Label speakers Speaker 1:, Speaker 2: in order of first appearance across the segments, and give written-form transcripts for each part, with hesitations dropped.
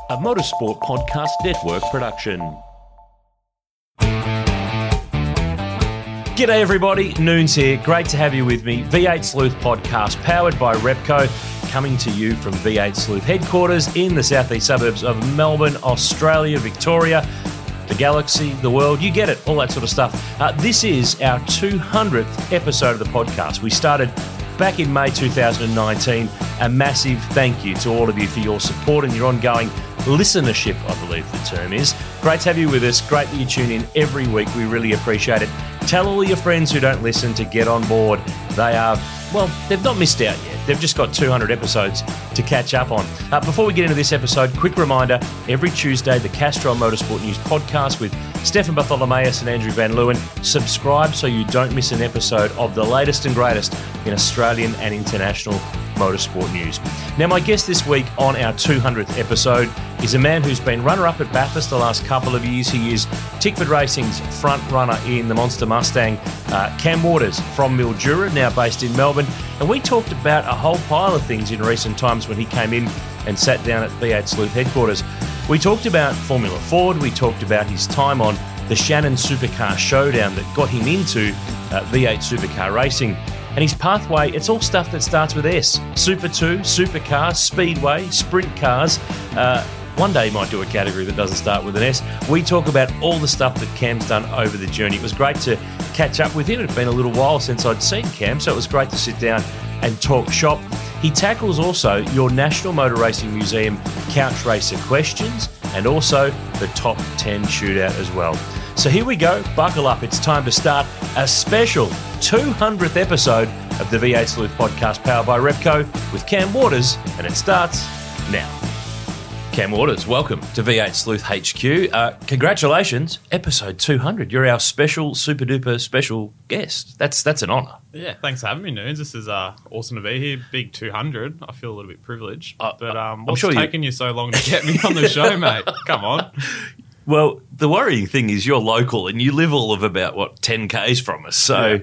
Speaker 1: a Motorsport Podcast Network production. G'day everybody, Noons here. Great to have you with me. V8 Sleuth Podcast, powered by Repco, coming to you from V8 Sleuth headquarters in the southeast suburbs of Melbourne, Australia, Victoria, the galaxy, the world, you get it, all that sort of stuff. This is our 200th episode of the podcast. We started back in May 2019. A massive thank you to all of you for your support and your ongoing listenership, I believe the term is. Great to have you with us. Great that you tune in every week. We really appreciate it. Tell all your friends who don't listen to get on board. They are, well, they've not missed out yet. They've just got 200 episodes to catch up on. Before we get into this episode, quick reminder, every Tuesday, the Castrol Motorsport News podcast with Stefan Bartholomaeus and Andrew Van Leeuwen. Subscribe so you don't miss an episode of the latest and greatest in Australian and international motorsport news. Now, my guest this week on our 200th episode is a man who's been runner-up at Bathurst the last couple of years. He is Tickford Racing's front runner in the Monster Mustang. Cam Waters from Mildura, now based in Melbourne. And we talked about a whole pile of things in recent times when he came in and sat down at V8 Sleuth headquarters. We talked about Formula Ford. We talked about his time on the Shannon Supercar Showdown that got him into V8 Supercar Racing. And his pathway, it's all stuff that starts with S. Super 2, Supercar, Speedway, Sprint cars. One day he might do a category that doesn't start with an S. We talk about all the stuff that Cam's done over the journey. It was great to catch up with him. It had been a little while since I'd seen Cam, so it was great to sit down and talk shop. He tackles also your National Motor Racing Museum Couch Racer questions and also the Top 10 Shootout as well. So here we go. Buckle up. It's time to start a special 200th episode of the V8 Sleuth podcast powered by Repco with Cam Waters, and it starts now. Cam Waters, welcome to V8 Sleuth HQ. Congratulations, episode 200. You're our special, super duper special guest. That's an honour.
Speaker 2: Yeah, thanks for having me, Noons. This is awesome to be here. Big 200. I feel a little bit privileged. But what's sure taking you so long to get me on the show, mate? Come on.
Speaker 1: Well, the worrying thing is you're local and you live all of about, 10 Ks from us. So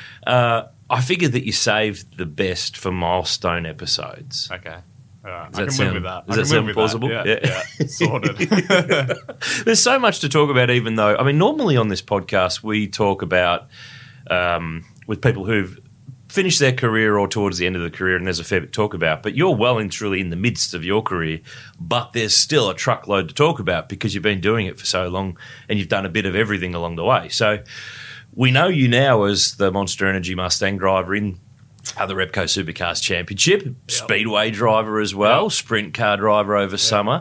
Speaker 1: I figured that you saved the best for milestone episodes.
Speaker 2: Okay. I can live with that.
Speaker 1: Does that sound plausible?
Speaker 2: Yeah, sorted.
Speaker 1: There's so much to talk about, even though, normally on this podcast we talk about with people who've finished their career or towards the end of the career, and there's a fair bit to talk about. But you're well and truly in the midst of your career, but there's still a truckload to talk about because you've been doing it for so long and you've done a bit of everything along the way. So we know you now as the Monster Energy Mustang driver in the Repco Supercars Championship, Speedway driver as well, Sprint car driver over summer.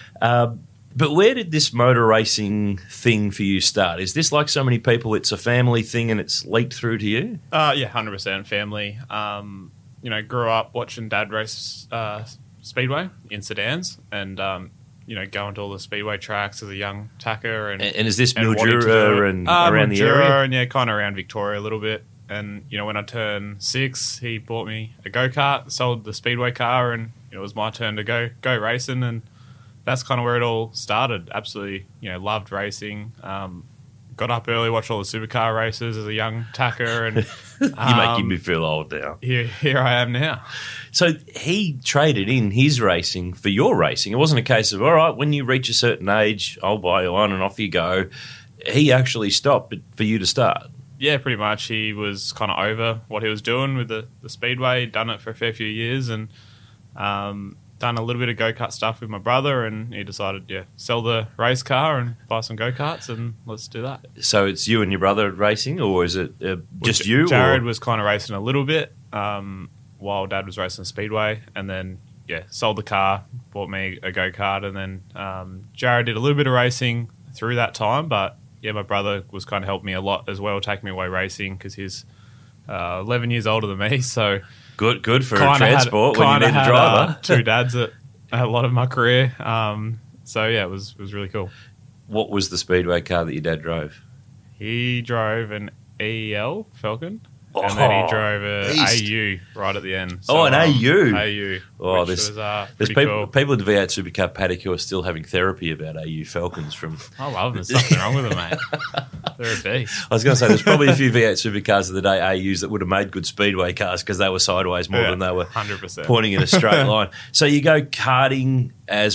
Speaker 1: But where did this motor racing thing for you start? Is this like so many people, it's a family thing and it's leaked through to you?
Speaker 2: Yeah, 100% family. Grew up watching Dad race Speedway in sedans and, going to all the Speedway tracks as a young tacker. And is this
Speaker 1: Mildura and around the area?
Speaker 2: And kind of around Victoria a little bit. And, when I turned 6, he bought me a go-kart, sold the Speedway car, and it was my turn to go racing. And that's kind of where it all started. Absolutely, loved racing. Got up early, watched all the supercar races as a young tacker. And
Speaker 1: you're making me feel old now.
Speaker 2: Here I am now.
Speaker 1: So he traded in his racing for your racing. It wasn't a case of, all right, when you reach a certain age, I'll buy you one and off you go. He actually stopped for you to start.
Speaker 2: Yeah, pretty much. He was kind of over what he was doing with the Speedway, done it for a fair few years and done a little bit of go-kart stuff with my brother, and he decided, sell the race car and buy some go-karts and let's do that.
Speaker 1: So it's you and your brother racing, or is it just you?
Speaker 2: Jared was kind of racing a little bit while Dad was racing Speedway, and then, sold the car, bought me a go-kart, and then Jared did a little bit of racing through that time, but my brother was kind of helping me a lot as well, taking me away racing because he's 11 years older than me. So
Speaker 1: good for transport when you need a driver.
Speaker 2: Two dads at a lot of my career. It was really cool.
Speaker 1: What was the Speedway car that your dad drove?
Speaker 2: He drove an EL Falcon. And then he drove an AU right at the end.
Speaker 1: So, an AU?
Speaker 2: AU.
Speaker 1: Oh,
Speaker 2: there's
Speaker 1: people in the V8 Supercar paddock who are still having therapy about AU Falcons from...
Speaker 2: I love them. There's something wrong with them, mate. They're a beast.
Speaker 1: I was going to say, there's probably a few V8 Supercars of the day, AUs, that would have made good Speedway cars because they were sideways more than they were
Speaker 2: 100%.
Speaker 1: Pointing in a straight line. So you go karting as what?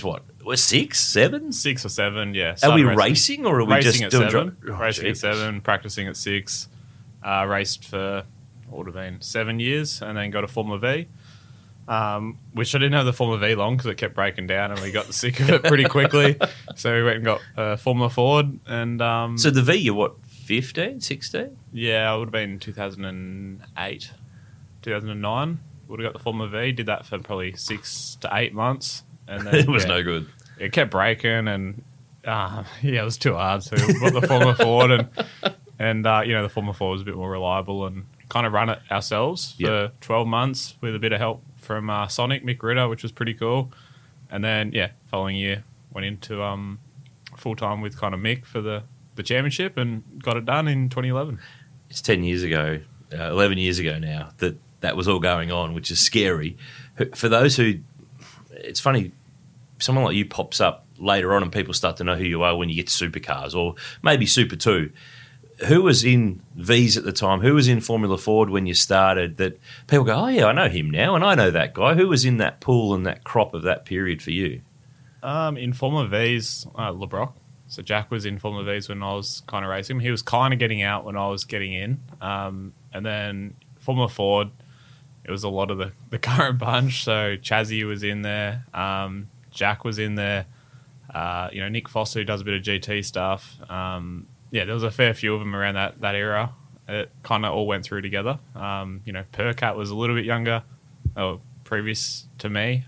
Speaker 1: We're 6, 7?
Speaker 2: 6 or 7, yeah.
Speaker 1: Are we
Speaker 2: Started
Speaker 1: racing or are we
Speaker 2: racing
Speaker 1: just
Speaker 2: at
Speaker 1: doing
Speaker 2: 7?
Speaker 1: Oh,
Speaker 2: racing
Speaker 1: gee.
Speaker 2: at 7, practicing at 6. Raced for what would have been 7 years, and then got a Formula V. Which I didn't have the Formula V long because it kept breaking down, and we got sick of it pretty quickly. So we went and got Formula Ford, and
Speaker 1: So the V, you're what, 15, 16?
Speaker 2: yeah, it would have been 2008, 2009. Would have got the Formula V. Did that for probably 6 to 8 months, and then
Speaker 1: It was no good.
Speaker 2: it kept breaking, and it was too hard. So we bought the Formula Ford, and the Formula Ford was a bit more reliable, and kind of run it ourselves for 12 months with a bit of help from Sonic, Mick Ritter, which was pretty cool. And then, following year, went into full-time with kind of Mick for the championship and got it done in 2011.
Speaker 1: It's 10 years ago, 11 years ago now, that was all going on, which is scary. For those who, it's funny, someone like you pops up later on and people start to know who you are when you get to supercars or maybe Super 2. Who was in Vs at the time? Who was in Formula Ford when you started that people go, oh, yeah, I know him now and I know that guy. Who was in that pool and that crop of that period for you?
Speaker 2: In Formula Vs, LeBrock. So Jack was in Formula Vs when I was kind of racing. He was kind of getting out when I was getting in. And then Formula Ford, it was a lot of the current bunch. So Chazzy was in there. Jack was in there. Nick Foster, who does a bit of GT stuff. There was a fair few of them around that era. It kind of all went through together. Percat was a little bit younger, previous to me.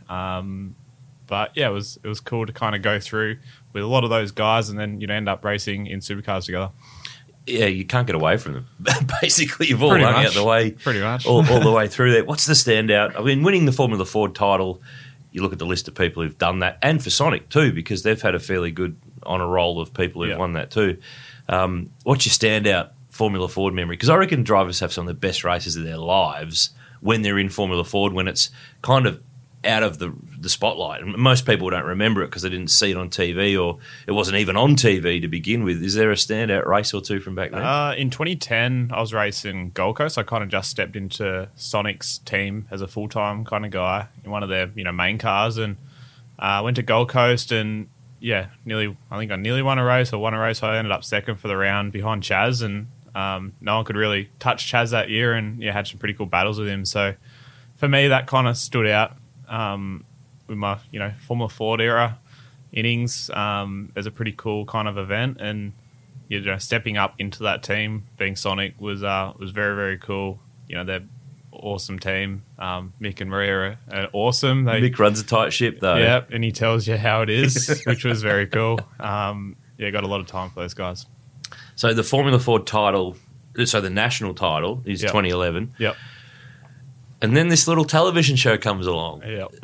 Speaker 2: It was cool to kind of go through with a lot of those guys and then end up racing in supercars together.
Speaker 1: Yeah, you can't get away from them. Basically, you've all
Speaker 2: Pretty
Speaker 1: hung
Speaker 2: much.
Speaker 1: out the way.
Speaker 2: Pretty much.
Speaker 1: all the way through there. What's the standout? I mean, winning the Formula Ford title, you look at the list of people who've done that, and for Sonic too, because they've had a fairly good honour roll of people who've won that too. What's your standout Formula Ford memory? Because I reckon drivers have some of the best races of their lives when they're in Formula Ford, when it's kind of out of the spotlight. And most people don't remember it because they didn't see it on TV or it wasn't even on TV to begin with. Is there a standout race or two from back then?
Speaker 2: In 2010, I was racing Gold Coast. I kind of just stepped into Sonic's team as a full-time kind of guy in one of their main cars, and went to Gold Coast and I nearly won a race. I ended up second for the round behind Chaz, and no one could really touch Chaz that year, and had some pretty cool battles with him. So for me, that kind of stood out with my Formula Ford era innings as a pretty cool kind of event, and stepping up into that team, being Sonic was very, very cool. They're awesome team. Mick and Maria are awesome.
Speaker 1: Mick runs a tight ship though.
Speaker 2: Yeah, and he tells you how it is, which was very cool. Got a lot of time for those guys.
Speaker 1: So the Formula Ford title, so the national title is 2011.
Speaker 2: Yep.
Speaker 1: And then this little television show comes along.
Speaker 2: Yep.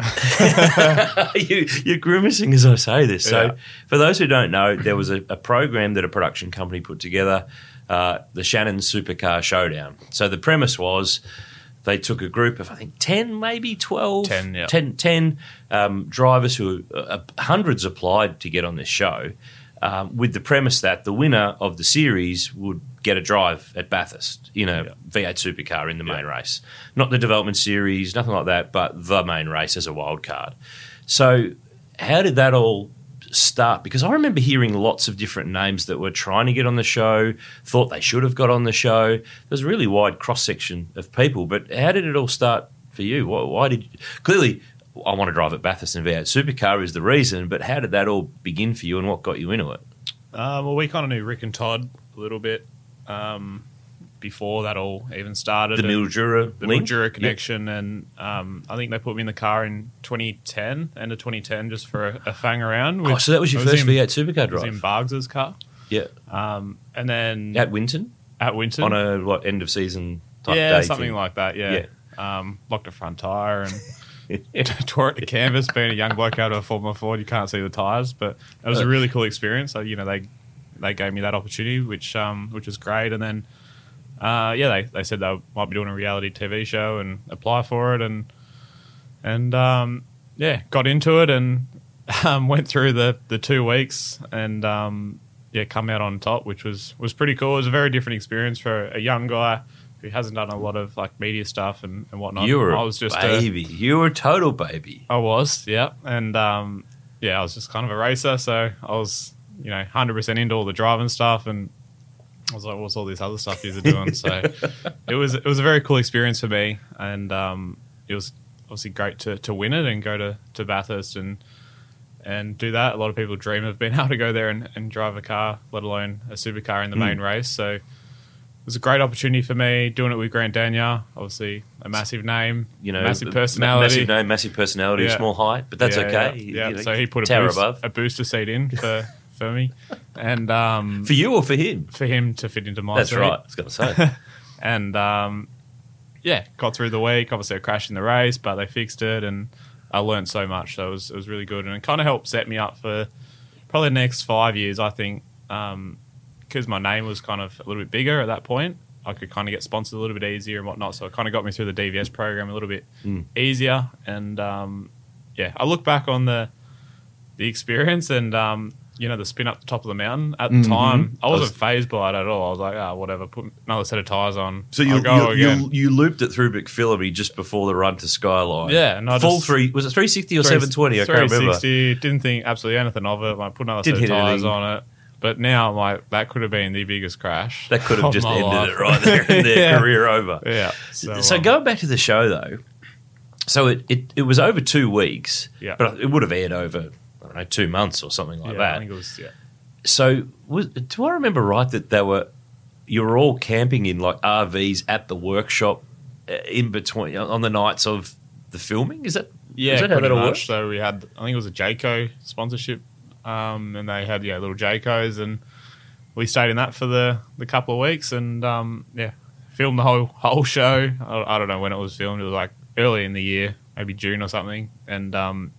Speaker 1: You're grimacing as I say this. So
Speaker 2: Yeah.
Speaker 1: for those who don't know, there was a program that a production company put together, the Shannon Supercar Showdown. So the premise was they took a group of, I think, 10, maybe 12?
Speaker 2: 10, yeah.
Speaker 1: 10 drivers who hundreds applied to get on this show, with the premise that the winner of the series would get a drive at Bathurst in a V8 supercar in the main race. Not the development series, nothing like that, but the main race as a wild card. So how did that all start? Because I remember hearing lots of different names that were trying to get on the show, thought they should have got on the show. There's a really wide cross-section of people, but how did it all start for you? Why did you... Clearly, I want to drive at Bathurst in V8 supercar is the reason, but how did that all begin for you and what got you into it?
Speaker 2: We kind of knew Rick and Todd a little bit before that all even started.
Speaker 1: The Mildura link?
Speaker 2: Mildura connection, and I think they put me in the car in 2010, end of 2010, just for a fang around.
Speaker 1: So that was your first V8 supercar
Speaker 2: drive?
Speaker 1: drive?
Speaker 2: It was in Bargs's car.
Speaker 1: Yeah.
Speaker 2: And then...
Speaker 1: At Winton?
Speaker 2: At Winton.
Speaker 1: On a, end of season type day?
Speaker 2: Yeah, something like that, yeah. Locked a front tyre and tore it to canvas. Being a young bloke out of a Formula Ford, you can't see the tyres, but it was a really cool experience. So, they gave me that opportunity, which was great. And then, they said they might be doing a reality TV show and apply for it, and got into it and went through the 2 weeks and come out on top, which was pretty cool. It was a very different experience for a young guy who hasn't done a lot of media stuff and whatnot.
Speaker 1: You were
Speaker 2: I was just
Speaker 1: baby. You were a total baby.
Speaker 2: I was, yeah. And I was just kind of a racer, so I was 100% into all the driving stuff, and I was like, what's all this other stuff you're doing? So it was a very cool experience for me, and it was obviously great to win it and go to Bathurst and do that. A lot of people dream of being able to go there and drive a car, let alone a supercar in the main race. So it was a great opportunity for me, doing it with Grant Daniel, obviously a massive name, massive personality.
Speaker 1: Massive name, massive personality, small height, but that's okay.
Speaker 2: Yeah. So he put a booster seat in for me. And
Speaker 1: for you or for him?
Speaker 2: For him to fit into my
Speaker 1: That's
Speaker 2: seat.
Speaker 1: right, I was going to say.
Speaker 2: And got through the week. Obviously, I crashed in the race, but they fixed it, and I learned so much. So it was really good, and it kind of helped set me up for probably the next 5 years, I think, because my name was kind of a little bit bigger at that point. I could kind of get sponsored a little bit easier and whatnot, so it kind of got me through the DVS program a little bit easier. And I look back on the experience and the spin up the top of the mountain. At the time, I wasn't phased by it at all. I was like, whatever, put another set of tyres on.
Speaker 1: So you looped it through McPhillamy just before the run to Skyline.
Speaker 2: Yeah. And
Speaker 1: was it 360 or 720? I can't remember.
Speaker 2: 360, didn't think absolutely anything of it. Like, put another set of tyres on it. But now I'm like, that could have been the biggest crash.
Speaker 1: That could have just ended it right there in their career over.
Speaker 2: Yeah.
Speaker 1: So going back to the show, though, so it was over 2 weeks, but it would have aired over, I don't know, 2 months or something like that.
Speaker 2: I think it was,
Speaker 1: So do I remember right that you were all camping in like RVs at the workshop in between on the nights of the filming? Is that how that all worked?
Speaker 2: So we had, I think it was a Jayco sponsorship. And they had little Jaycos, and we stayed in that for the couple of weeks, and filmed the whole show. I don't know when it was filmed. It was like early in the year, maybe June or something. And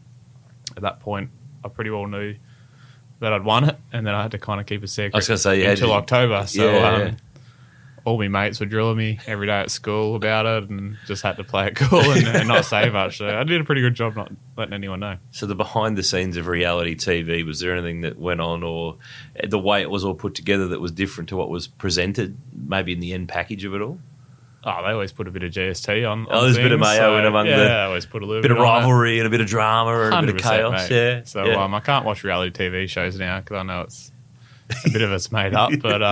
Speaker 2: at that point, I pretty well knew that I'd won it, and then I had to kind of keep a secret.
Speaker 1: I was going to say
Speaker 2: until October. So all my mates were drilling me every day at school about it, and just had to play it cool and not say much. So I did a pretty good job not letting anyone know.
Speaker 1: So the behind the scenes of reality TV, was there anything that went on, or the way it was all put together that was different to what was presented, maybe in the end package of it all?
Speaker 2: Oh, they always put a bit of GST on.
Speaker 1: There's a bit of mayo in among
Speaker 2: I always put a little
Speaker 1: bit of rivalry and a bit of drama and a bit of chaos.
Speaker 2: Mate. Yeah. So I can't watch reality TV shows now because I know it's a bit of it's made up, but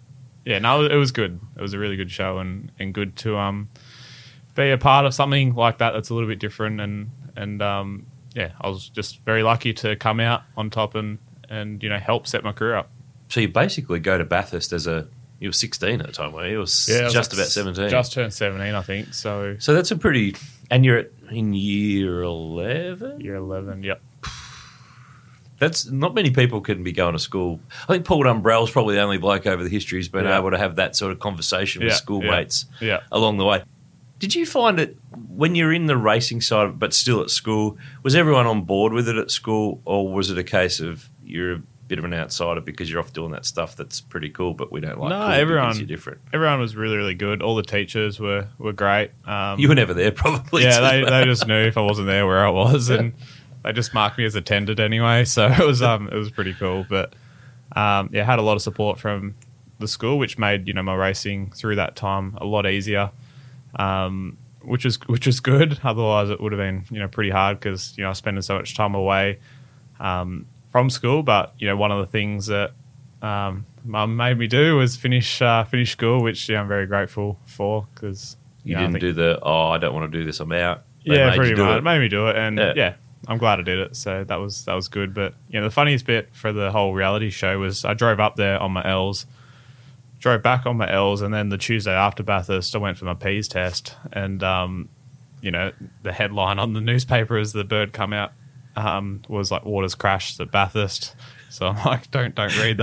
Speaker 2: it was good. It was a really good show and good to be a part of something like that that's a little bit different. And I was just very lucky to come out on top and help set my career up.
Speaker 1: So you basically go to Bathurst you were 16 at the time, weren't you? You were just about 17.
Speaker 2: Just turned 17, I think. So
Speaker 1: that's a pretty... And you're in year 11?
Speaker 2: Year 11, yep.
Speaker 1: That's not many people can be going to school. I think Paul Dumbrell's probably the only bloke over the history who's been able to have that sort of conversation with schoolmates along the way. Did you find it, when you're in the racing side but still at school, was everyone on board with it at school, or was it a case of you're a bit of an outsider because you're off doing that stuff that's pretty cool, but we don't like cool because you're different?
Speaker 2: Everyone was really, really good. All the teachers were great.
Speaker 1: You were never there, probably.
Speaker 2: Yeah, they just knew if I wasn't there where I was, and they just marked me as attended anyway. So it was pretty cool. But I had a lot of support from the school, which made my racing through that time a lot easier. Which is good. Otherwise, it would have been pretty hard because I was spending so much time away from school. But one of the things that Mum made me do was finish school, which I'm very grateful for because
Speaker 1: you didn't do I don't want to do this, I'm out.
Speaker 2: Pretty much. It made me do it, and I'm glad I did it. So that was good. But the funniest bit for the whole reality show was I drove up there on my L's. Drove back on my L's, and then the Tuesday after Bathurst, I went for my P's test, and the headline on the newspaper as the bird come out was like "Waters crashed at Bathurst." So I'm like, don't read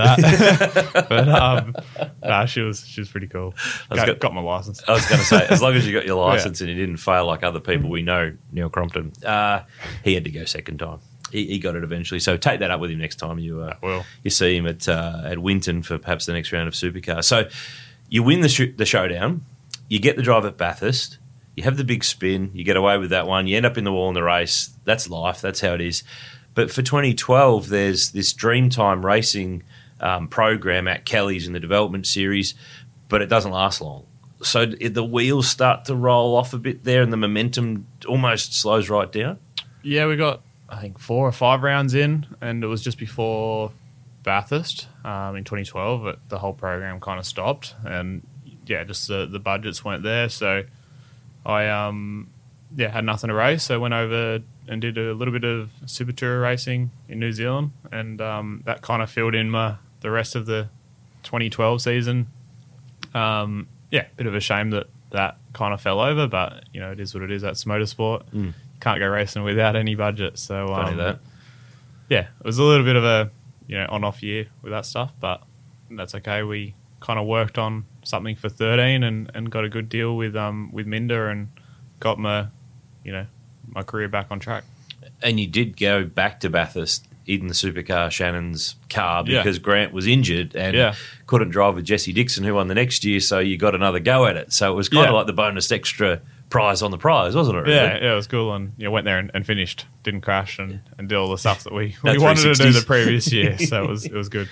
Speaker 2: that. But she was pretty cool. Got my license.
Speaker 1: I was going to say, as long as you got your license and you didn't fail like other people we know, Neil Crompton, he had to go second time. He got it eventually. So take that up with him next time you see him at Winton for perhaps the next round of Supercar. So you win the showdown, you get the drive at Bathurst, you have the big spin, you get away with that one, you end up in the wall in the race. That's life. That's how it is. But for 2012, there's this Dreamtime Racing program at Kelly's in the development series, but it doesn't last long. So the wheels start to roll off a bit there and the momentum almost slows right down.
Speaker 2: Yeah, we got I think 4 or 5 rounds in, and it was just before Bathurst in 2012 that the whole program kind of stopped, and just the budgets weren't there. So I had nothing to race. So I went over and did a little bit of Super Tour racing in New Zealand, and that kind of filled in the rest of the 2012 season. Bit of a shame that kind of fell over, but it is what it is. That's motorsport. Can't go racing without any budget. So
Speaker 1: Funny that.
Speaker 2: It was a little bit of a on-off year with that stuff, but that's okay. We kind of worked on something for 13 and got a good deal with Minder and got my career back on track.
Speaker 1: And you did go back to Bathurst in the supercar Shannon's car because Grant was injured and couldn't drive with Jesse Dixon, who won the next year, so you got another go at it. So it was kind of like the bonus extra prize on the prize, wasn't it? Really?
Speaker 2: Yeah, it was cool. And went there and finished, didn't crash and did all the stuff that we wanted to do the previous year. So it was good.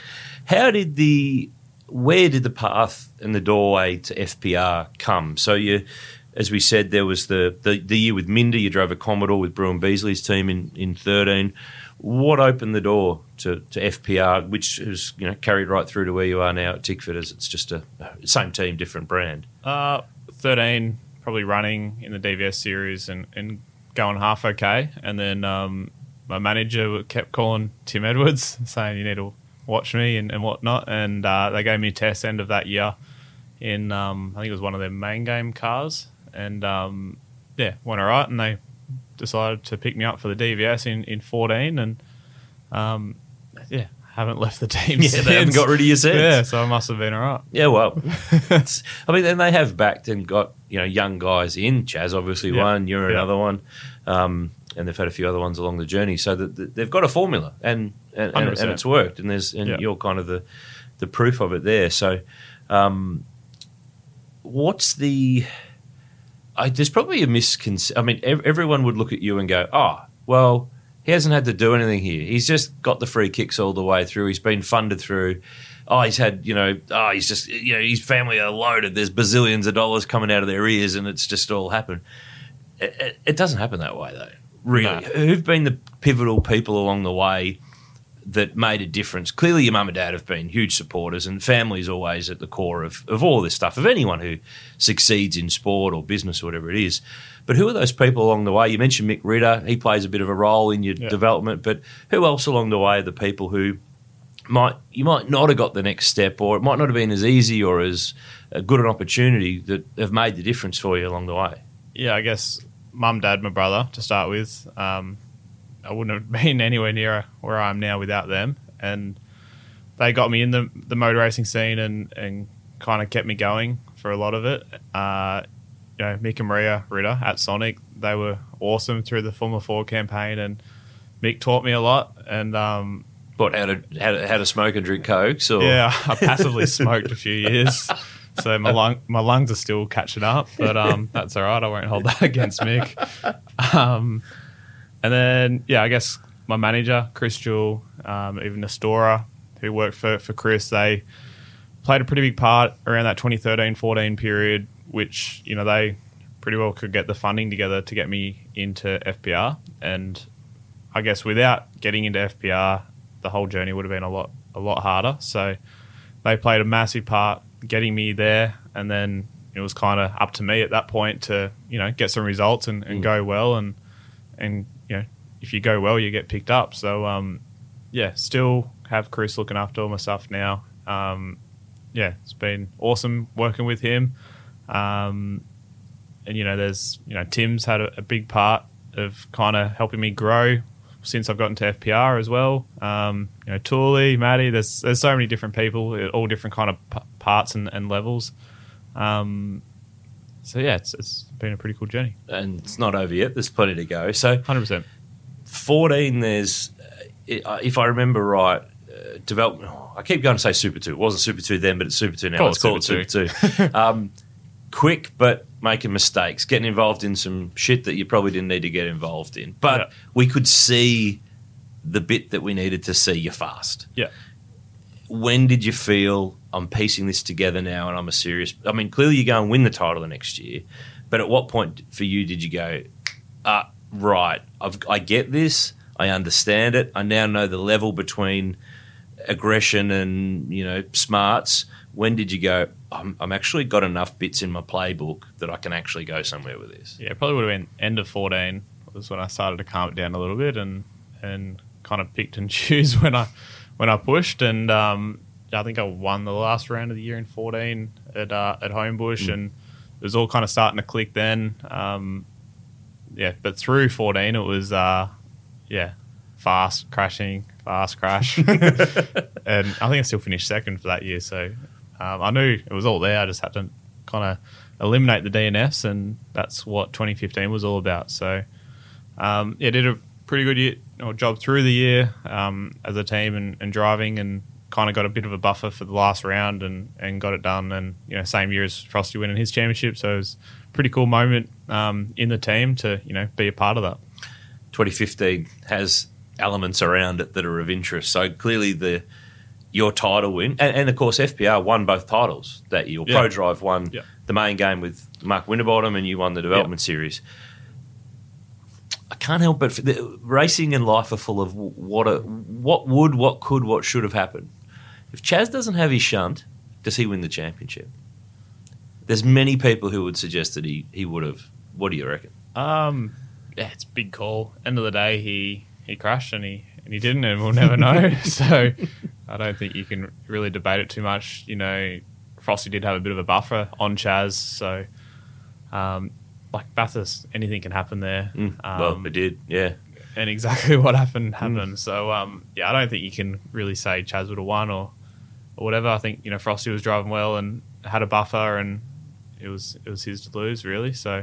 Speaker 1: Where did the path and the doorway to FPR come? So as we said, there was the year with Minder, you drove a Commodore with Bruin Beasley's team in 13. What opened the door to FPR, which is carried right through to where you are now at Tickford, as it's just a same team, different brand?
Speaker 2: 13, probably running in the DVS series and going half okay. And then my manager kept calling Tim Edwards, saying you need to watch me and whatnot. And they gave me a test end of that year in, I think it was one of their main game cars. And, went all right. And they decided to pick me up for the DVS in 14 and haven't left the team since.
Speaker 1: They haven't got rid of you since.
Speaker 2: Yeah, so I must have been all right.
Speaker 1: Yeah, well, then they have backed and got young guys in. Chaz obviously one, you're another one, and they've had a few other ones along the journey. So they've got a formula and it's worked, and you're kind of the proof of it there. So what's the? There's probably a misconception. I mean, everyone would look at you and go, "Oh, well, he hasn't had to do anything here. He's just got the free kicks all the way through. He's been funded through. Oh, he's had, he's just, his family are loaded. There's bazillions of dollars coming out of their ears, and it's just all happened." It doesn't happen that way, though. Really, no. Who've been the pivotal people along the way that made a difference? Clearly, your mum and dad have been huge supporters, and family's always at the core of all this stuff, of anyone who succeeds in sport or business or whatever it is. But who are those people along the way? You mentioned Mick Ritter. He plays a bit of a role in your development, but who else along the way are the people who you might not have got the next step, or it might not have been as easy or as good an opportunity, that have made the difference for you along the way?
Speaker 2: Yeah, I guess mum, dad, my brother, to start with. I wouldn't have been anywhere near where I am now without them. And they got me in the motor racing scene and kind of kept me going for a lot of it. Mick and Maria Ritter at Sonic, they were awesome through the Formula 4 campaign, and Mick taught me a lot. And
Speaker 1: how to smoke and drink Cokes? Or?
Speaker 2: Yeah, I passively smoked a few years. So my lungs are still catching up, but that's all right. I won't hold that against Mick. And then, I guess my manager, Chris Jewell, even Nestora, who worked for Chris, they played a pretty big part around that 2013-14 period, which, they pretty well could get the funding together to get me into FPR. And I guess without getting into FPR, the whole journey would have been a lot harder. So they played a massive part getting me there, and then it was kind of up to me at that point to, get some results and go well, and if you go well, you get picked up. So, still have Chris looking after all my stuff now. It's been awesome working with him. And, there's, Tim's had a big part of kind of helping me grow since I've gotten to FPR as well. Tooley, Matty, there's so many different people, all different kind of parts and levels. It's been a pretty cool journey.
Speaker 1: And it's not over yet. There's plenty to go. So
Speaker 2: 100%.
Speaker 1: 14, there's, if I remember right, development. I keep going to say Super 2. It wasn't Super 2 then, but it's Super 2 now. Let's call it Super 2. Quick, but making mistakes, getting involved in some shit that you probably didn't need to get involved in. But we could see the bit that we needed to see. You're fast.
Speaker 2: Yeah.
Speaker 1: When did you feel, I'm piecing this together now and I'm a serious... I mean, clearly you go and win the title the next year, but at what point for you did you go, right, I get this, I understand it. I now know the level between aggression and, smarts. When did you go, I'm actually got enough bits in my playbook that I can actually go somewhere with this?
Speaker 2: Yeah, probably would have been end of 14 was when I started to calm it down a little bit and kind of picked and choose when I pushed. And I think I won the last round of the year in 14 at Homebush, and it was all kind of starting to click then. But through 14 it was fast crash. And I think I still finished second for that year. So I knew it was all there. I just had to kind of eliminate the DNFs, and that's what 2015 was all about. So did a pretty good year, job through the year as a team and driving, and kind of got a bit of a buffer for the last round and got it done. And same year as Frosty winning his championship, so it was a pretty cool moment in the team to be a part of that.
Speaker 1: 2015 has elements around it that are of interest. So clearly your title win, and of course FPR won both titles that year. ProDrive won the main game with Mark Winterbottom, and you won the development series. I can't help but racing and life are full of what would, what could, what should have happened. If Chaz doesn't have his shunt, does he win the championship? There's many people who would suggest that he would have. What do you reckon?
Speaker 2: It's a big call. End of the day, he crashed and he didn't, and we'll never know. So I don't think you can really debate it too much. Frosty did have a bit of a buffer on Chaz, so like Bathurst, anything can happen there.
Speaker 1: Well, it did, yeah.
Speaker 2: And exactly what happened. So I don't think you can really say Chaz would have won or whatever. I think Frosty was driving well and had a buffer, and it was his to lose really. So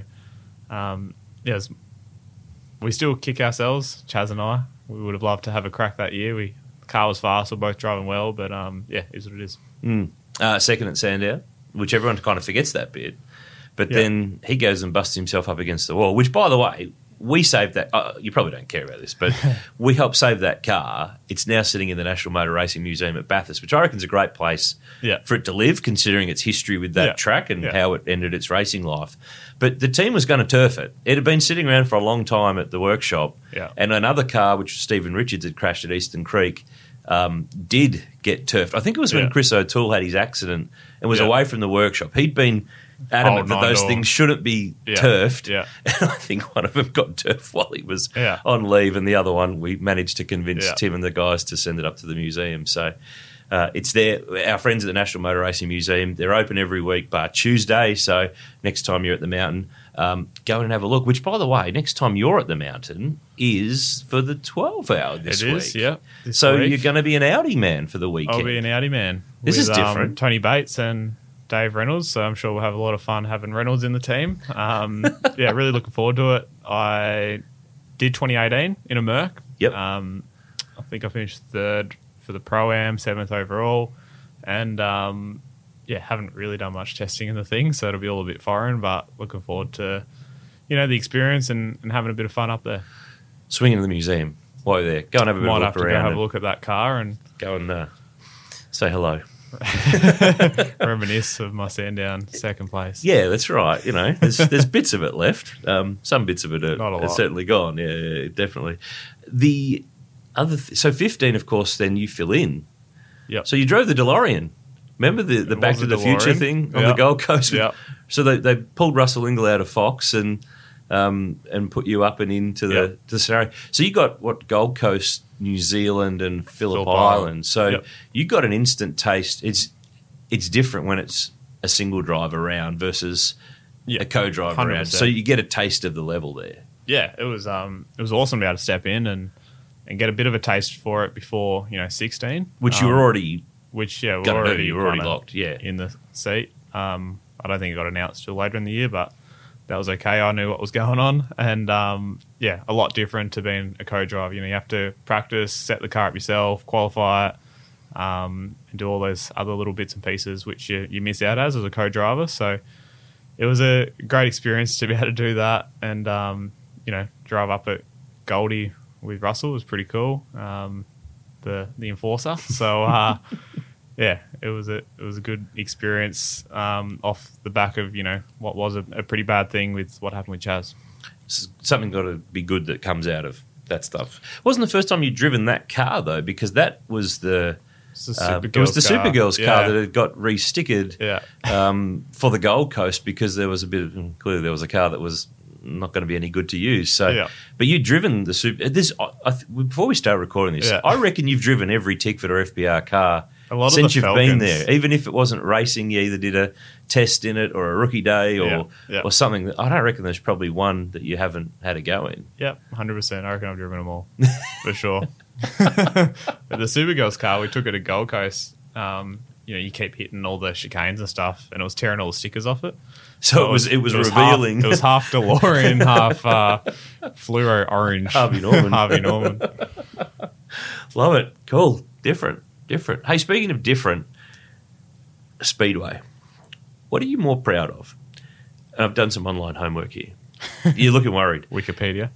Speaker 2: we still kick ourselves, Chaz and I. We would have loved to have a crack that year. The car was fast, we're both driving well, but it is what it is.
Speaker 1: Second at Sandown, which everyone kind of forgets that bit. But then he goes and busts himself up against the wall, which, by the way, we saved that. You probably don't care about this, but we helped save that car. It's now sitting in the National Motor Racing Museum at Bathurst, which I reckon is a great place for it to live, considering its history with that track and how it ended its racing life. But the team was going to turf it. It had been sitting around for a long time at the workshop, and another car, which was Stephen Richards, had crashed at Eastern Creek, did get turfed. I think it was when Chris O'Toole had his accident and was away from the workshop. He'd been adamant that those things shouldn't be turfed. And I think one of them got turfed while he was on leave, and the other one we managed to convince Tim and the guys to send it up to the museum. So it's there. Our friends at the National Motor Racing Museum, they're open every week bar Tuesday. So next time you're at the mountain, go and have a look. Which, by the way, next time you're at the mountain is for the 12-hour this week.
Speaker 2: It is, yeah.
Speaker 1: So you're going to be an Audi man for the weekend.
Speaker 2: I'll be an Audi man.
Speaker 1: This is different.
Speaker 2: Tony Bates and Dave Reynolds, so I'm sure we'll have a lot of fun having Reynolds in the team. Really looking forward to it. I did 2018 in a Merc. I think I finished third for the Pro-Am, 7th overall, and haven't really done much testing in the thing, so it'll be all a bit foreign, but looking forward to the experience and having a bit of fun up there.
Speaker 1: Swinging to the museum while you're there. Go and have a bit of a look around.
Speaker 2: Might have to go have a look at that car and
Speaker 1: go and say hello.
Speaker 2: Reminisce of my Sandown second place.
Speaker 1: Yeah, that's right. There's bits of it left. Some bits of it are certainly gone. Yeah, definitely. The other so 15, of course. Then you fill in.
Speaker 2: Yep.
Speaker 1: So you drove the DeLorean. Remember the Back to the Future thing on the Gold Coast?
Speaker 2: Yep.
Speaker 1: So they pulled Russell Ingall out of Fox and put you up and into the scenario. So you got Gold Coast, New Zealand, and Phillip Island. So you got an instant taste. It's different when it's a single drive around versus a co-drive 100%. Around. So you get a taste of the level there.
Speaker 2: Yeah, it was awesome to be able to step in and get a bit of a taste for it before 16,
Speaker 1: which you were already.
Speaker 2: You were already
Speaker 1: locked. Yeah,
Speaker 2: in the seat. I don't think it got announced till later in the year, but that was okay. I knew what was going on, and a lot different to being a co-driver. You have to practice, set the car up yourself, qualify it, and do all those other little bits and pieces which you miss out as a co-driver. So it was a great experience to be able to do that, and drive up at Goldie with Russell was pretty cool. The enforcer. So it was a good experience off the back of what was a pretty bad thing with what happened with Chaz.
Speaker 1: Something got to be good that comes out of that stuff. Wasn't the first time you'd driven that car though, because that was the Supergirls car that had got re-stickered for the Gold Coast because there was clearly there was a car that was not going to be any good to use. So, but you'd driven the Super. Before we start recording this, I reckon you've driven every Tickford or FBR car since you've been there. Even if it wasn't racing, you either did a test in it or a rookie day or something. I don't reckon there's probably one that you haven't had a go in.
Speaker 2: Yep, 100%. I reckon I've driven them all for sure. But the Supergirls car, we took it to Gold Coast. You keep hitting all the chicanes and stuff, and it was tearing all the stickers off it.
Speaker 1: So it was revealing.
Speaker 2: It was half DeLorean, half fluoro orange.
Speaker 1: Harvey Norman.
Speaker 2: Harvey Norman.
Speaker 1: Love it. Cool. Different. Hey, speaking of different, Speedway, what are you more proud of? And I've done some online homework here. You're looking worried.
Speaker 2: Wikipedia.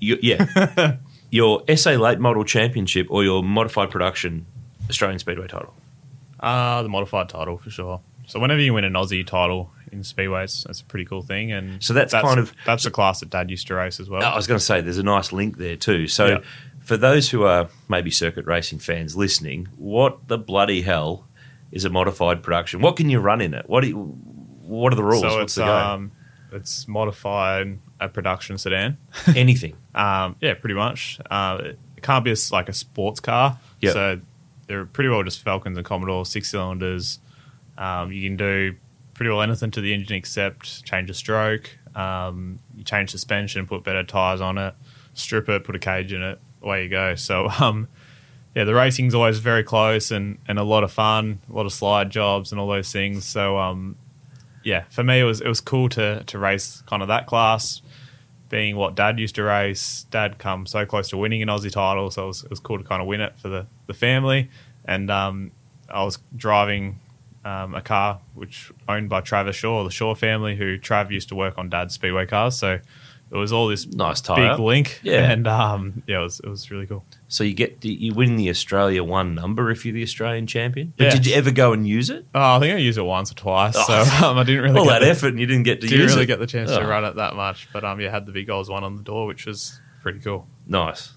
Speaker 1: Your SA Late Model Championship or your Modified Production Australian Speedway title?
Speaker 2: The Modified title for sure. So whenever you win an Aussie title in Speedways, that's a pretty cool thing. And
Speaker 1: so that's
Speaker 2: the class that Dad used to race as well.
Speaker 1: I was going to say there's a nice link there too. So for those who are maybe circuit racing fans listening, what the bloody hell is a Modified Production? What can you run in it? What are the rules?
Speaker 2: So
Speaker 1: What's the game?
Speaker 2: It's modified a production sedan.
Speaker 1: Anything?
Speaker 2: Pretty much. It can't be like a sports car.
Speaker 1: Yep.
Speaker 2: So they're pretty well just Falcons and Commodores, 6 cylinders. You can do pretty well anything to the engine except change a stroke, you change suspension, put better tyres on it, strip it, put a cage in it, away you go. So, the racing's always very close and a lot of fun, a lot of slide jobs and all those things. So, for me, it was cool to race kind of that class, being what Dad used to race. Dad come so close to winning an Aussie title, so it was cool to kind of win it for the family. And I was driving a car which owned by Travis Shaw, the Shaw family, who Trav used to work on Dad's Speedway cars. So it was all this
Speaker 1: nice
Speaker 2: big link.
Speaker 1: Yeah.
Speaker 2: And it was really cool.
Speaker 1: So you win the Australia 1 number if you're the Australian champion. But
Speaker 2: Yeah.
Speaker 1: did you ever go and use it?
Speaker 2: Oh, I think I used it once or twice. So I didn't really
Speaker 1: all that effort and you didn't get to use it.
Speaker 2: Didn't really get the chance to run it that much. But had the big goals one on the door, which was pretty cool.
Speaker 1: Nice.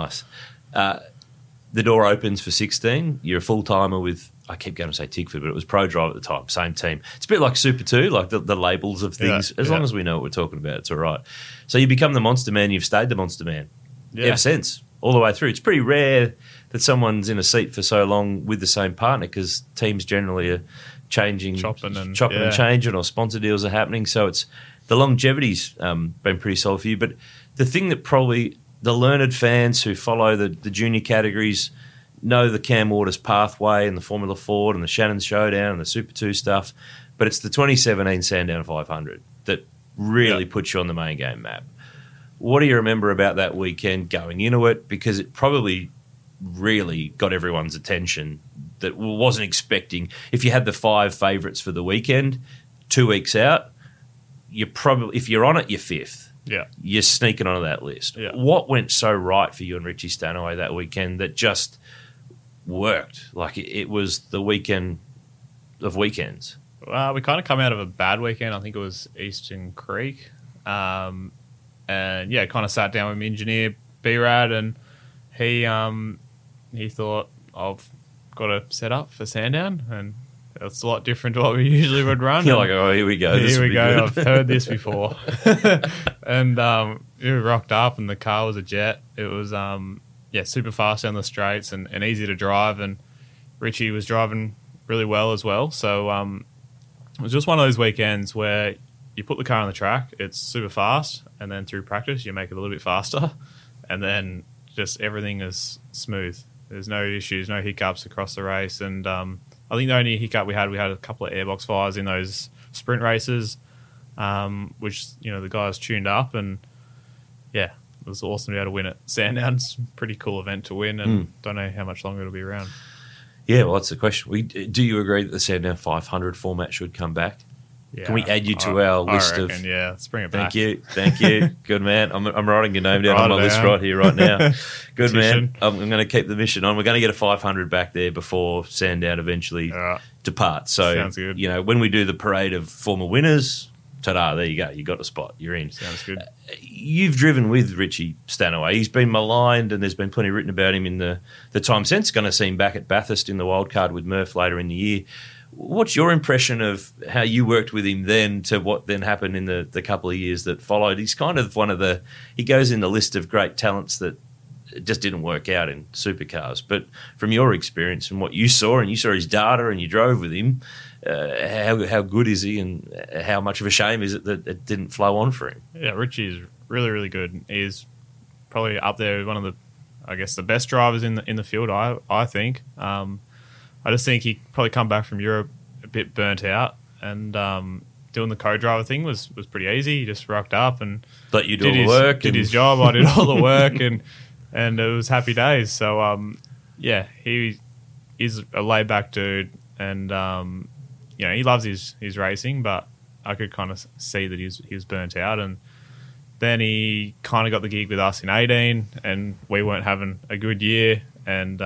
Speaker 1: The door opens for 16. You're a full-timer with, I keep going to say Tickford, but it was Pro Drive at the time, same team. It's a bit like Super 2, like the labels of things. As long as we know what we're talking about, it's all right. So you become the Monster Man. You've stayed the Monster Man ever since, all the way through. It's pretty rare that someone's in a seat for so long with the same partner because teams generally are changing, chopping and changing, or sponsor deals are happening. So it's the longevity's been pretty solid for you. But the thing that probably the learned fans who follow the junior categories know the Cam Waters pathway and the Formula Ford and the Shannon Showdown and the Super 2 stuff, but it's the 2017 Sandown 500 that really puts you on the main game map. What do you remember about that weekend going into it? Because it probably really got everyone's attention that wasn't expecting. If you had the 5 favourites for the weekend, 2 weeks out, if you're on it, you're 5th.
Speaker 2: Yeah.
Speaker 1: You're sneaking onto that list.
Speaker 2: Yeah.
Speaker 1: What went so right for you and Richie Stanaway that weekend that just worked? Like it was the weekend of weekends.
Speaker 2: We kind of come out of a bad weekend. I think it was Eastern Creek. And kind of sat down with my engineer, B-Rad, and he thought, I've got to set up for Sandown, and it's a lot different to what we usually would run.
Speaker 1: You're like, oh, here we go.
Speaker 2: Here we go. I've heard this before. And we rocked up, and the car was a jet. It was super fast down the straights and easy to drive, and Richie was driving really well as well. So it was just one of those weekends where you put the car on the track, it's super fast, and then through practice you make it a little bit faster, and then just everything is smooth. There's no issues, no hiccups across the race, and I think the only hiccup we had a couple of airbox fires in those sprint races, which the guys tuned up, and it was awesome to be able to win it. Sandown's a pretty cool event to win, and don't know how much longer it'll be around. Yeah,
Speaker 1: well, that's the question. Do you agree that the Sandown 500 format should come back?
Speaker 2: Yeah,
Speaker 1: can we add you to our list of?
Speaker 2: Yeah, let's bring it back.
Speaker 1: Thank you. Good man. I'm writing your name down on my list right here, right now. Good man. I'm going to keep the mission on. We're going to get a 500 back there before Sandown eventually departs. So,
Speaker 2: sounds good.
Speaker 1: When we do the parade of former winners, ta-da, there you go. You got a spot. You're in.
Speaker 2: Sounds good.
Speaker 1: You've driven with Richie Stanaway. He's been maligned, and there's been plenty written about him in the time since. Going to see him back at Bathurst in the wildcard with Murph later in the year. What's your impression of how you worked with him then to what then happened in the couple of years that followed? He's kind of he goes in the list of great talents that just didn't work out in supercars. But from your experience and what you saw, and you saw his data and you drove with him, how good is he, and how much of a shame is it that it didn't flow on for him?
Speaker 2: Yeah, Richie is really, really good. He's probably up there with one of the best drivers in the field, I think. I just think he probably come back from Europe a bit burnt out, and doing the co-driver thing was pretty easy. He just rocked up and
Speaker 1: let you do all the work.
Speaker 2: Did his job. I did all the work, and it was happy days. So, he is a laid-back dude, and he loves his racing, but I could kind of see that he was burnt out. And then he kind of got the gig with us in 18, and we weren't having a good year, and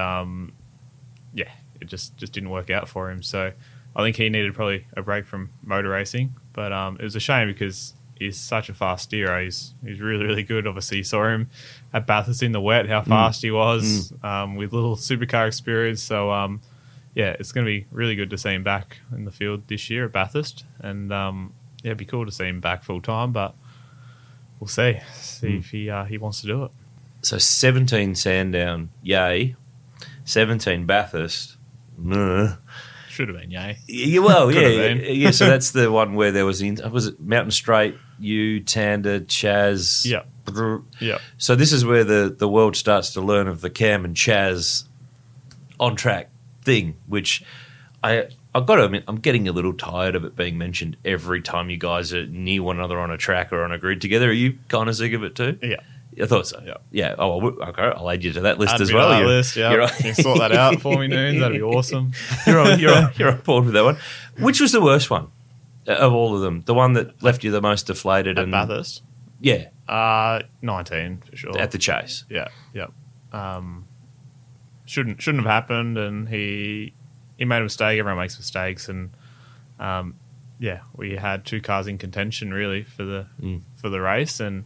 Speaker 2: it just didn't work out for him. So I think he needed probably a break from motor racing, but it was a shame because he's such a fast steerer. He's really, really good. Obviously, you saw him at Bathurst in the wet, how fast he was with little supercar experience. So, it's going to be really good to see him back in the field this year at Bathurst. And, it'd be cool to see him back full-time, but we'll see if he wants to do it.
Speaker 1: So 17 Sandown, yay. 17 Bathurst, no.
Speaker 2: Should have been, yay.
Speaker 1: Yeah, well, yeah. So that's the one where there was it Mountain Straight, you, Tander, Chaz.
Speaker 2: Yeah. Yeah.
Speaker 1: So this is where the world starts to learn of the Cam and Chaz on track thing, which I've got to admit, I'm getting a little tired of it being mentioned every time you guys are near one another on a track or on a grid together. Are you kind of sick of it too?
Speaker 2: Yeah.
Speaker 1: I thought so.
Speaker 2: Yeah.
Speaker 1: Yeah. Oh, well, okay. I'll add you to that list
Speaker 2: Add
Speaker 1: as
Speaker 2: me
Speaker 1: well.
Speaker 2: To that list, yeah.
Speaker 1: You're
Speaker 2: Can you sort that out for me, Noons? That'd be awesome.
Speaker 1: You're on board with that one. Which was the worst one of all of them? The one that left you the most deflated?
Speaker 2: At Bathurst?
Speaker 1: Yeah.
Speaker 2: 19 for sure.
Speaker 1: At the chase.
Speaker 2: Yeah. Shouldn't have happened, and he made a mistake. Everyone makes mistakes, and we had two cars in contention really for the race, and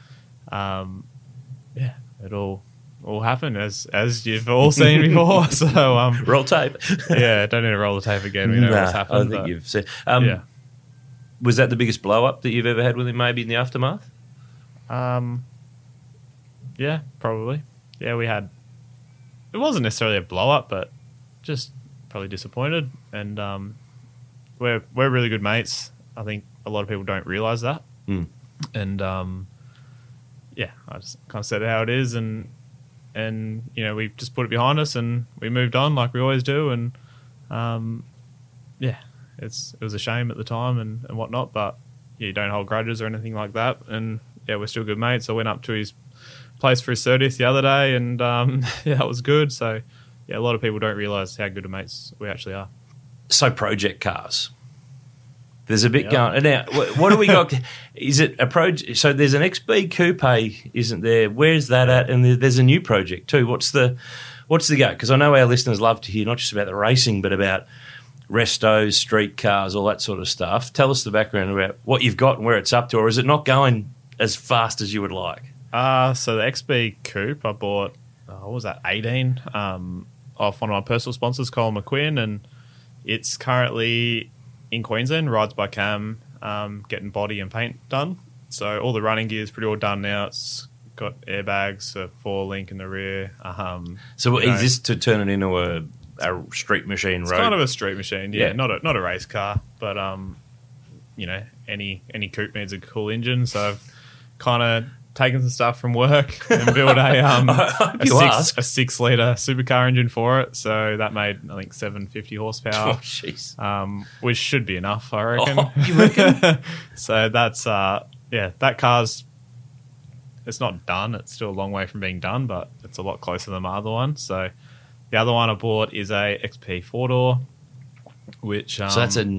Speaker 2: it all happened as you've all seen before. So
Speaker 1: roll tape.
Speaker 2: Yeah, don't need to roll the tape again. We know what's happened.
Speaker 1: I think you've seen. Was that the biggest blow up that you've ever had with him? Maybe in the aftermath.
Speaker 2: Yeah, probably. Yeah, we had. It wasn't necessarily a blow up, but just probably disappointed. And we're really good mates. I think a lot of people don't realise that. And I just kind of said it how it is, and we just put it behind us and we moved on like we always do. And it was a shame at the time and whatnot, but you don't hold grudges or anything like that. And we're still good mates. I went up to his place for his 30th the other day, and that was good. So a lot of people don't realise how good of mates we actually are.
Speaker 1: So project cars. There's a bit going now. What do we got? Is it a project? So there's an XB Coupe, isn't there? Where's that at? And there's a new project too. What's the go? Because I know our listeners love to hear not just about the racing, but about restos, street cars, all that sort of stuff. Tell us the background about what you've got and where it's up to, or is it not going as fast as you would like?
Speaker 2: So the XB Coupe I bought, what was that, 18, off one of my personal sponsors, Colin McQueen, and it's currently in Queensland, rides by Cam, getting body and paint done. So all the running gear is pretty all done now. It's got airbags, a 4-link in the rear.
Speaker 1: So is this to turn it into a street machine road?
Speaker 2: It's kind of a street machine, yeah. Not a race car, but any coupe needs a cool engine. So I've kind of taken some stuff from work and built a 6-litre supercar engine for it. So that made, I think, 750 horsepower.
Speaker 1: Oh, jeez.
Speaker 2: Which should be enough, I reckon.
Speaker 1: Oh, you reckon?
Speaker 2: So that's, that car's, it's not done. It's still a long way from being done, but it's a lot closer than my other one. So the other one I bought is a XP 4-door, which...
Speaker 1: so that's a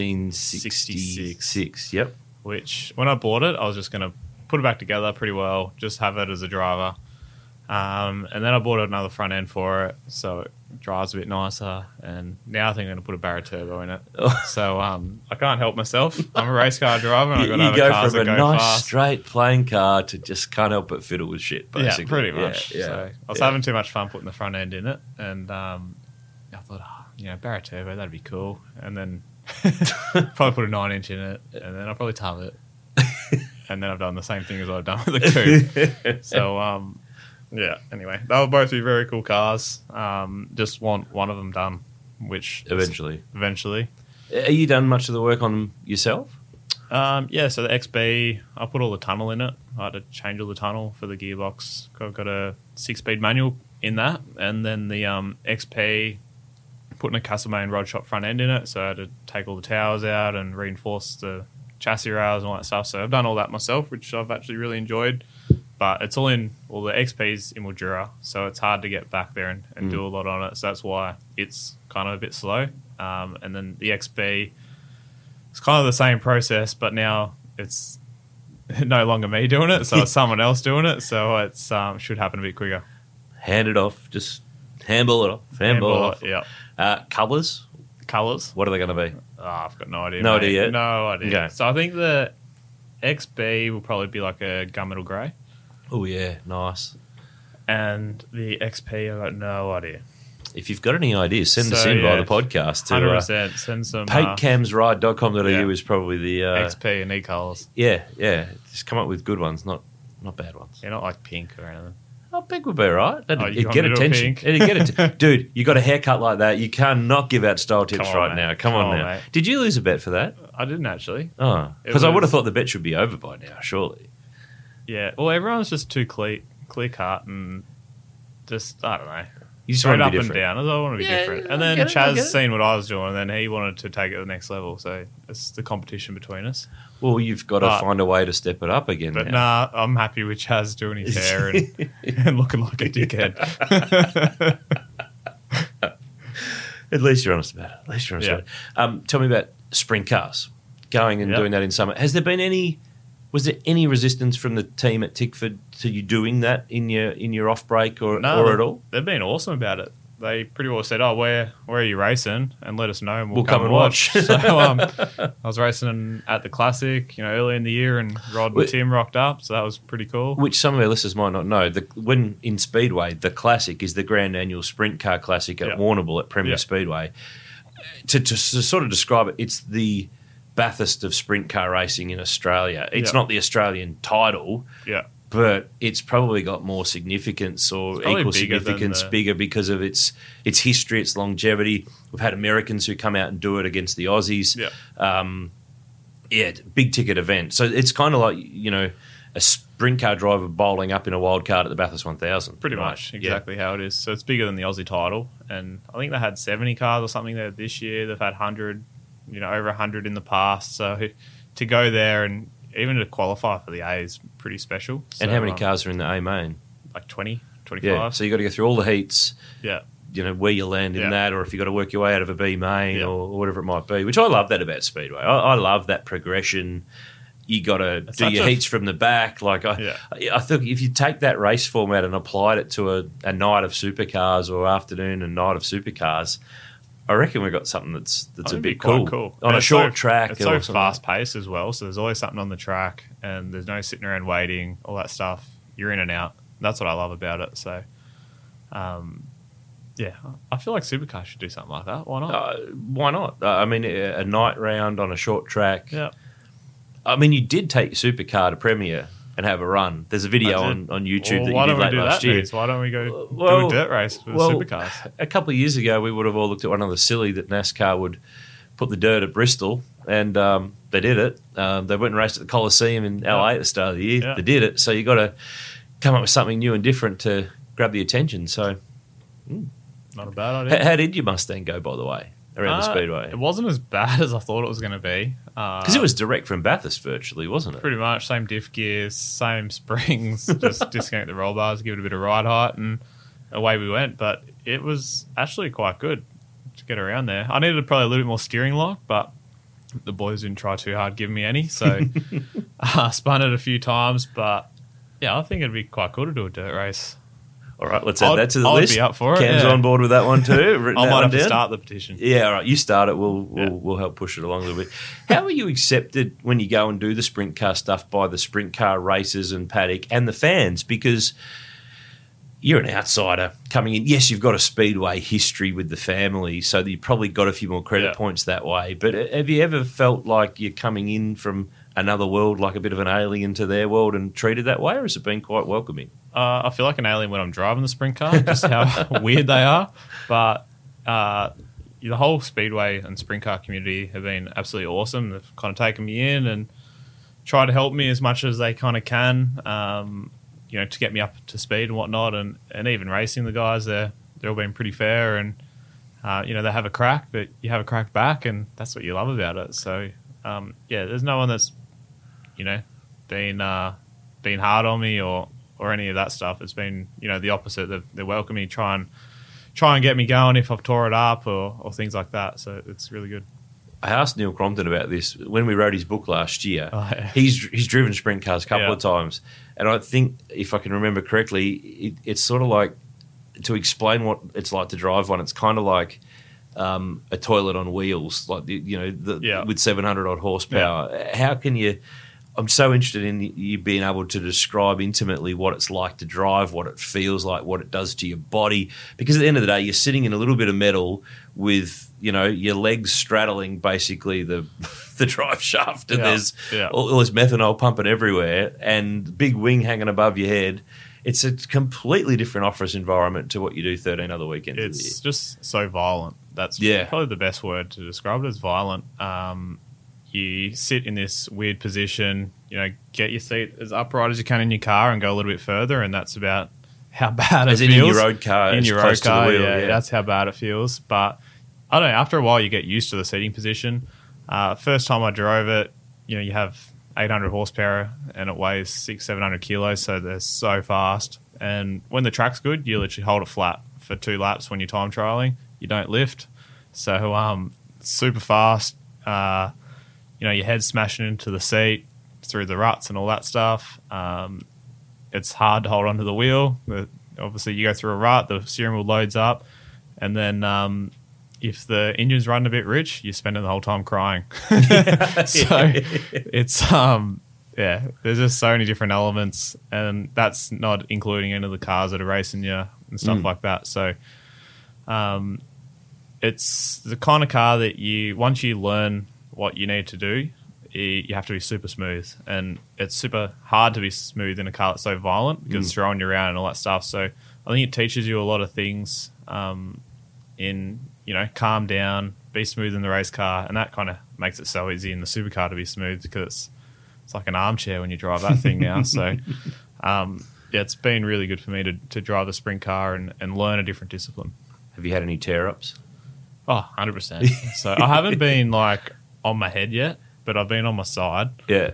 Speaker 1: 1966. Yep.
Speaker 2: Which, when I bought it, I was just going to put it back together pretty well, just have it as a driver. And then I bought another front end for it, so drives a bit nicer, and now I think I'm going to put a Barra Turbo in it. So I can't help myself. I'm a race car driver, and I've got to have cars that go
Speaker 1: from a nice
Speaker 2: fast.
Speaker 1: straight plain car to just can't help but fiddle with shit, basically.
Speaker 2: Yeah, pretty much.
Speaker 1: Yeah,
Speaker 2: So I was having too much fun putting the front end in it, and I thought, Barra Turbo, that'd be cool. And then probably put a 9-inch in it, and then I'll probably tub it. And then I've done the same thing as I've done with the coupe. So, anyway, they'll both be very cool cars. Just want one of them done, which
Speaker 1: Eventually. Are you done much of the work on them yourself?
Speaker 2: So the XB, I put all the tunnel in it. I had to change all the tunnel for the gearbox. I've got a 6-speed manual in that. And then the XP, putting a Castlemaine rod shop front end in it. So I had to take all the towers out and reinforce the chassis rails and all that stuff. So I've done all that myself, which I've actually really enjoyed. But it's all the XP's in Mildura, so it's hard to get back there and do a lot on it. So that's why it's kind of a bit slow. And then the XB, it's kind of the same process, but now it's no longer me doing it, so it's someone else doing it. So it's should happen a bit quicker.
Speaker 1: Hand it off, just handball it off. Handball off.
Speaker 2: Yeah.
Speaker 1: Colours?
Speaker 2: Colours?
Speaker 1: What are they going to be?
Speaker 2: I've got no idea.
Speaker 1: No idea yet?
Speaker 2: No idea.
Speaker 1: Okay.
Speaker 2: So I think the XB will probably be like a gunmetal grey.
Speaker 1: Oh, yeah, nice.
Speaker 2: And the XP, I've got no idea.
Speaker 1: If you've got any ideas, send us in via the podcast. To
Speaker 2: 100%. Send some...
Speaker 1: PaintCamsRide.com.au
Speaker 2: yeah.
Speaker 1: is probably the...
Speaker 2: XP and e-colours.
Speaker 1: Yeah. Just come up with good ones, not bad ones.
Speaker 2: Yeah, not like pink or anything.
Speaker 1: Oh, pink would be all right. It'd
Speaker 2: you
Speaker 1: get
Speaker 2: want me to do
Speaker 1: attention.
Speaker 2: pink?
Speaker 1: It'd get Dude, you got a haircut like that. You cannot give out style tips
Speaker 2: Come on,
Speaker 1: right
Speaker 2: mate.
Speaker 1: now. Come on now.
Speaker 2: Mate.
Speaker 1: Did you lose a bet for that?
Speaker 2: I didn't actually.
Speaker 1: Oh, because I would have thought the bet should be over by now, surely.
Speaker 2: Yeah. Well, everyone's just too clear cut and just, I don't know.
Speaker 1: You just
Speaker 2: Straight
Speaker 1: want to
Speaker 2: up
Speaker 1: be
Speaker 2: and
Speaker 1: different.
Speaker 2: down. I want to be different. And
Speaker 1: I
Speaker 2: then
Speaker 1: get it, I get
Speaker 2: Chaz
Speaker 1: it.
Speaker 2: seen what I was doing, and then he wanted to take it to the next level. So it's the competition between us.
Speaker 1: Well, you've got to
Speaker 2: But-
Speaker 1: find a way to step it up again.
Speaker 2: But
Speaker 1: now.
Speaker 2: I'm happy with Chaz doing his hair and looking like a dickhead.
Speaker 1: At least you're honest about it. Tell me about sprint cars. Going and doing that in summer. Was there any resistance from the team at Tickford to you doing that in your off break or at all?
Speaker 2: They've been awesome about it. They pretty well said, where are you racing? And let us know and we'll
Speaker 1: come and watch.
Speaker 2: So I was racing at the Classic, early in the year, and Rod and Tim rocked up, so that was pretty cool.
Speaker 1: Which some of our listeners might not know. When in Speedway, the Classic is the Grand Annual Sprint Car Classic at Warrnambool at Premier Speedway. To sort of describe it, it's the Bathurst of sprint car racing in Australia. It's not the Australian title, but it's probably got more significance or equal significance, bigger because of its history, its longevity. We've had Americans who come out and do it against the Aussies. Big ticket event. So it's kind of like, a sprint car driver bowling up in a wild card at the Bathurst 1000.
Speaker 2: Pretty much, exactly how it is. So it's bigger than the Aussie title, and I think they had 70 cars or something there this year. They've had 100, over 100 in the past. So to go there and even to qualify for the A is pretty special.
Speaker 1: And how many cars are in the A main?
Speaker 2: Like 20, 25.
Speaker 1: Yeah, so you got to go through all the heats.
Speaker 2: Yeah.
Speaker 1: Where you land in that, or if you got to work your way out of a B main or whatever it might be, which I love that about Speedway. I love that progression. You got to do your heats from the back. Like I think if you take that race format and applied it to a night of supercars or afternoon and night of supercars, I reckon we've got something that's a bit cool. On a short track.
Speaker 2: It's so fast paced as well, so there's always something on the track and there's no sitting around waiting, all that stuff. You're in and out. That's what I love about it. So, I feel like supercars should do something like that. Why not?
Speaker 1: Why not? I mean, a night round on a short track.
Speaker 2: Yeah.
Speaker 1: I mean, you did take your supercar to Premier and have a run. There's a video on YouTube that you did late last year.
Speaker 2: Why don't we go do a dirt race with supercars?
Speaker 1: A couple of years ago, we would have all looked at one of the silly that NASCAR would put the dirt at Bristol, and they did it. They went and raced at the Coliseum in LA at the start of the year. Yeah. They did it. So you got to come up with something new and different to grab the attention. So,
Speaker 2: not a bad idea.
Speaker 1: How did your Mustang go, by the way, around the Speedway?
Speaker 2: It wasn't as bad as I thought it was going to be.
Speaker 1: Because it was direct from Bathurst virtually, wasn't it?
Speaker 2: Pretty much. Same diff gears, same springs, just disconnect the roll bars, give it a bit of ride height, and away we went. But it was actually quite good to get around there. I needed probably a little bit more steering lock, but the boys didn't try too hard giving me any. So I spun it a few times, but yeah, I think it'd be quite cool to do a dirt race.
Speaker 1: All right, let's add that to the list.
Speaker 2: I'd be up for it.
Speaker 1: Cam's on board with that one too.
Speaker 2: I might have to start the petition.
Speaker 1: Yeah, all right. You start it. We'll help push it along a little bit. How are you accepted when you go and do the sprint car stuff by the sprint car racers and paddock and the fans? Because you're an outsider coming in. Yes, you've got a speedway history with the family, so that you probably got a few more credit points that way. But have you ever felt like you're coming in from another world, like a bit of an alien to their world, and treated that way, or has it been quite welcoming?
Speaker 2: I feel like an alien when I'm driving the sprint car, just how weird they are. But the whole speedway and sprint car community have been absolutely awesome. They've kind of taken me in and tried to help me as much as they kind of can, to get me up to speed and whatnot. And even racing the guys, they're all been pretty fair, and they have a crack, but you have a crack back, and that's what you love about it. So there's no one that's been hard on me or any of that stuff. It's been the opposite. They welcome me, try and get me going if I've tore it up or things like that. So it's really good.
Speaker 1: I asked Neil Crompton about this when we wrote his book last year.
Speaker 2: Oh, yeah.
Speaker 1: He's driven sprint cars a couple of times, and I think if I can remember correctly, it's sort of like, to explain what it's like to drive one, it's kind of like a toilet on wheels, like with 700 odd horsepower. Yeah. How can you? I'm so interested in you being able to describe intimately what it's like to drive, what it feels like, what it does to your body. Because at the end of the day, you're sitting in a little bit of metal with, your legs straddling basically the drive shaft, and there's all this methanol pumping everywhere and big wing hanging above your head. It's a completely different office environment to what you do 13 other weekends.
Speaker 2: It's just so violent. That's probably the best word to describe it, is violent. You sit in this weird position, get your seat as upright as you can in your car and go a little bit further, and that's about how bad it feels.
Speaker 1: In your road car.
Speaker 2: In your road car, that's how bad it feels. But I don't know, after a while you get used to the seating position. First time I drove it, you have 800 horsepower and it weighs 600-700 kilos, so they're so fast. And when the track's good, you literally hold it flat for 2 laps when you're time trialing. You don't lift. So super fast. Your head's smashing into the seat through the ruts and all that stuff. It's hard to hold onto the wheel. Obviously, you go through a rut, the steering wheel loads up, and then if the engine's running a bit rich, you're spending the whole time crying. So it's there's just so many different elements, and that's not including any of the cars that are racing you and stuff like that. So it's the kind of car that once you learn what you need to do, you have to be super smooth, and it's super hard to be smooth in a car that's so violent because it's throwing you around and all that stuff. So I think it teaches you a lot of things in calm down, be smooth in the race car, and that kind of makes it so easy in the supercar to be smooth because it's like an armchair when you drive that thing now. So it's been really good for me to drive the sprint car and learn a different discipline.
Speaker 1: Have you had any tear-ups?
Speaker 2: Oh, 100%. So I haven't been on my head yet, but I've been on my side.
Speaker 1: Yeah.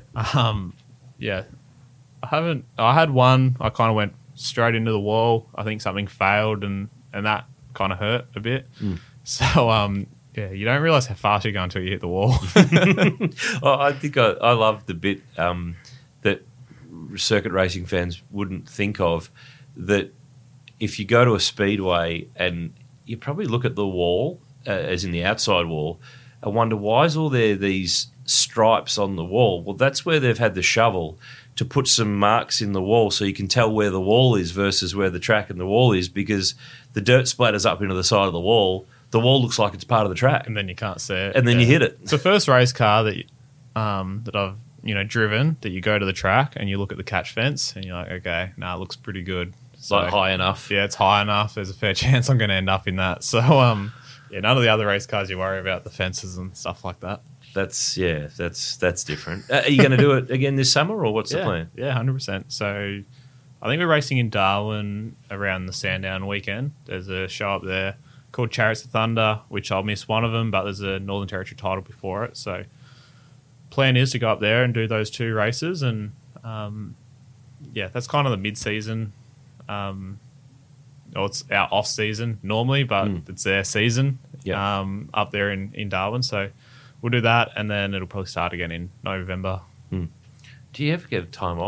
Speaker 2: I had one, I kind of went straight into the wall. I think something failed and that kind of hurt a bit. So you don't realise how fast you're going until you hit the wall.
Speaker 1: I think I love the bit that circuit racing fans wouldn't think of, that if you go to a speedway and you probably look at the wall, as in the outside wall, I wonder, why is all there these stripes on the wall? Well, that's where they've had the shovel to put some marks in the wall so you can tell where the wall is versus where the track and the wall is, because the dirt splatters up into the side of the wall. The wall looks like it's part of the track.
Speaker 2: And then you can't see it.
Speaker 1: And then you hit it.
Speaker 2: It's the first race car that I've driven, that you go to the track and you look at the catch fence and you're like, okay, it looks pretty good.
Speaker 1: It's like high enough.
Speaker 2: Yeah, it's high enough. There's a fair chance I'm going to end up in that. So, none of the other race cars you worry about the fences and stuff like that.
Speaker 1: That's different. Are you going to do it again this summer, or what's the plan?
Speaker 2: Yeah, 100%. So I think we're racing in Darwin around the Sandown weekend. There's a show up there called Chariots of Thunder, which I'll miss one of them, but there's a Northern Territory title before it. So plan is to go up there and do those 2 races, and that's kind of the mid-season. It's our off-season normally, but it's their season up there in Darwin. So we'll do that, and then it'll probably start again in November.
Speaker 1: Do you ever get time off?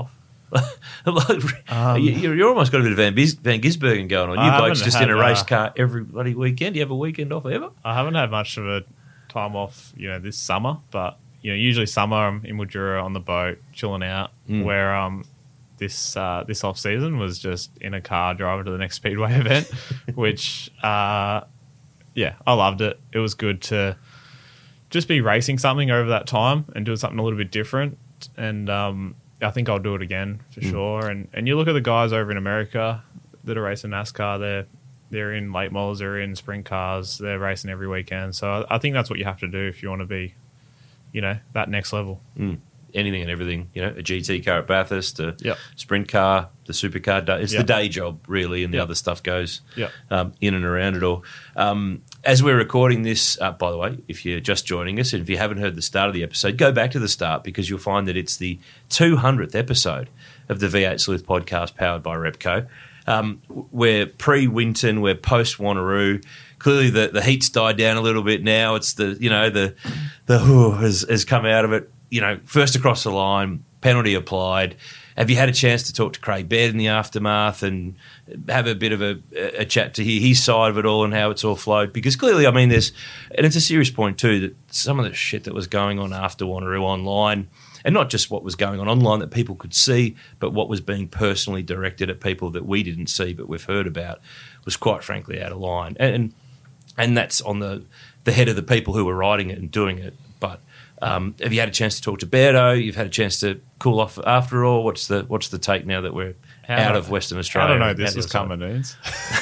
Speaker 1: You're almost got a bit of Van Gisbergen going on. You blokes just in a race car every bloody weekend. Do you have a weekend off ever?
Speaker 2: I haven't had much of a time off, this summer, but usually summer I'm in Woodura on the boat chilling out. Where this off season was just in a car driving to the next Speedway event, which I loved it. It was good to just be racing something over that time and doing something a little bit different. And I think I'll do it again for sure. And you look at the guys over in America that are racing NASCAR, they're in late models, they're in sprint cars, they're racing every weekend. So I think that's what you have to do if you want to be, that next level.
Speaker 1: Anything and everything, a GT car at Bathurst, a sprint car, the supercar. It's the day job, really, and the other stuff goes in and around it all. As we're recording this, by the way, if you're just joining us and if you haven't heard the start of the episode, go back to the start because you'll find that it's the 200th episode of the V8 Sleuth podcast powered by Repco. We're pre-Winton, we're post-Wanneroo. Clearly the heat's died down a little bit now. It's the has come out of it. First across the line, penalty applied. Have you had a chance to talk to Craig Baird in the aftermath and have a bit of a chat to hear his side of it all and how it's all flowed? Because clearly, and it's a serious point too, that some of the shit that was going on after Wanneroo online, and not just what was going on online that people could see, but what was being personally directed at people that we didn't see but we've heard about, was quite frankly out of line. And that's on the head of the people who were writing it and doing it. But have you had a chance to talk to Beardo? You've had a chance to cool off after all? What's the take now that we're out of Western Australia?
Speaker 2: I don't know this was coming, Deans.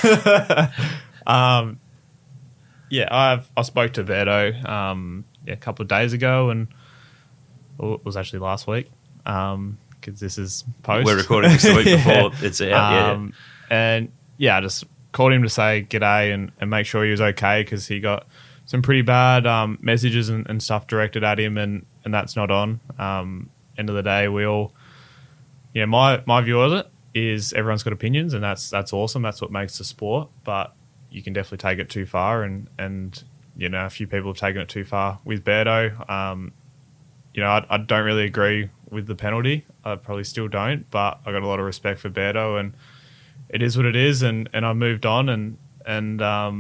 Speaker 2: I spoke to Beardo a couple of days ago, and it was actually last week because this is post.
Speaker 1: We're recording this the week before it's out.
Speaker 2: And I just called him to say g'day and make sure he was okay because he got some pretty bad messages and stuff directed at him, and that's not on. End of the day, we all, my view of it is everyone's got opinions, and that's awesome. That's what makes the sport, but you can definitely take it too far, and a few people have taken it too far with Beardo. I don't really agree with the penalty. I probably still don't, but I got a lot of respect for Beardo, and it is what it is, and I moved on, and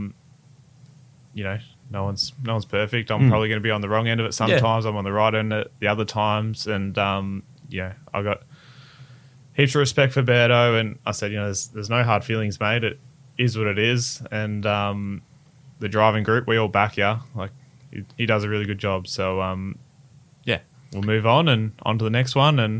Speaker 2: no one's perfect. I'm probably going to be on the wrong end of it sometimes. I'm on the right end at the other times, and I got heaps of respect for Beardo, and I said, there's no hard feelings, mate. It is what it is, and the driving group, we all back you. Like he does a really good job. So we'll move on and on to the next one, and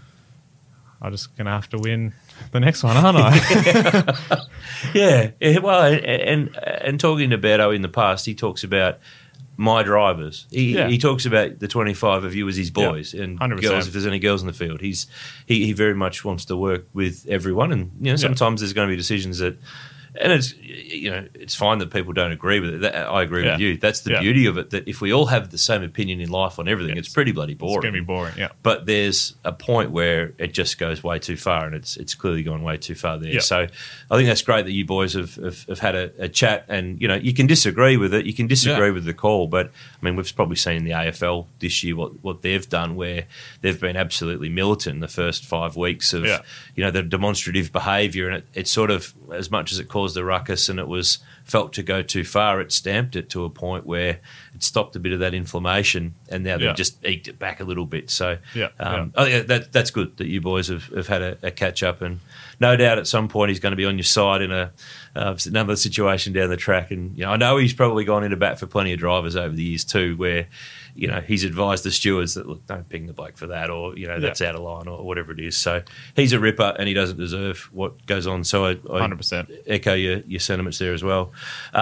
Speaker 2: I'm just going to have to win the next one, aren't I?
Speaker 1: Yeah. Well, and talking to Beardo in the past, he talks about my drivers. He talks about the 25 of you as his boys and
Speaker 2: 100%.
Speaker 1: Girls, if there's any girls in the field. He very much wants to work with everyone, and sometimes there's going to be decisions that. And it's fine that people don't agree with it. I agree with you. That's the beauty of it, that if we all have the same opinion in life on everything, it's pretty bloody boring.
Speaker 2: It's going to be boring, yeah.
Speaker 1: But there's a point where it just goes way too far, and it's clearly gone way too far there. So I think that's great that you boys have had a chat, and you can disagree with it, you can disagree with the call, but we've probably seen in the AFL this year what they've done, where they've been absolutely militant in the first 5 weeks of the demonstrative behaviour, and it sort of, as much as it caused the ruckus and it was felt to go too far, it stamped it to a point where it stopped a bit of that inflammation, and now they've just eked it back a little bit. So that's good that you boys have had a catch up, and no doubt at some point he's going to be on your side in another situation down the track. And I know he's probably gone into bat for plenty of drivers over the years too, where he's advised the stewards that, look, don't ping the bloke for that, or that's out of line, or whatever it is. So he's a ripper, and he doesn't deserve what goes on. So I
Speaker 2: 100%
Speaker 1: echo your sentiments there as well.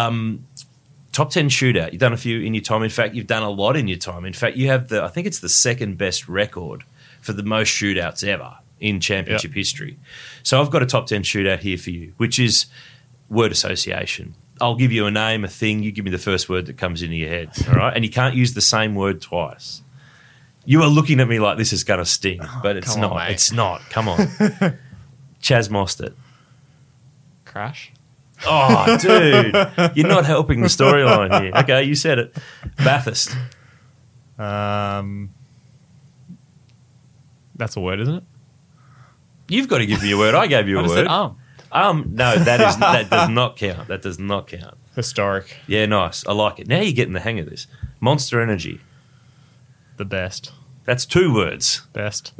Speaker 1: Top 10 shootout. You've done a few in your time. In fact, you've done a lot in your time. In fact, you have I think it's the second best record for the most shootouts ever in championship history. So I've got a top 10 shootout here for you, which is word association. I'll give you a name, a thing. You give me the first word that comes into your head, all right? And you can't use the same word twice. You are looking at me like this is going to sting, but it's not.
Speaker 2: On,
Speaker 1: it's not. Come on. Chaz Mostert.
Speaker 2: Crash.
Speaker 1: Oh, dude. You're not helping the storyline here. Okay, you said it. Bathurst.
Speaker 2: That's a word, isn't it?
Speaker 1: You've got to give me a word. I gave you a
Speaker 2: I just
Speaker 1: word.
Speaker 2: said
Speaker 1: No, that does not count. That does not count.
Speaker 2: Historic.
Speaker 1: Yeah, nice. I like it. Now you're getting the hang of this. Monster Energy.
Speaker 2: The best.
Speaker 1: That's 2 words.
Speaker 2: Best.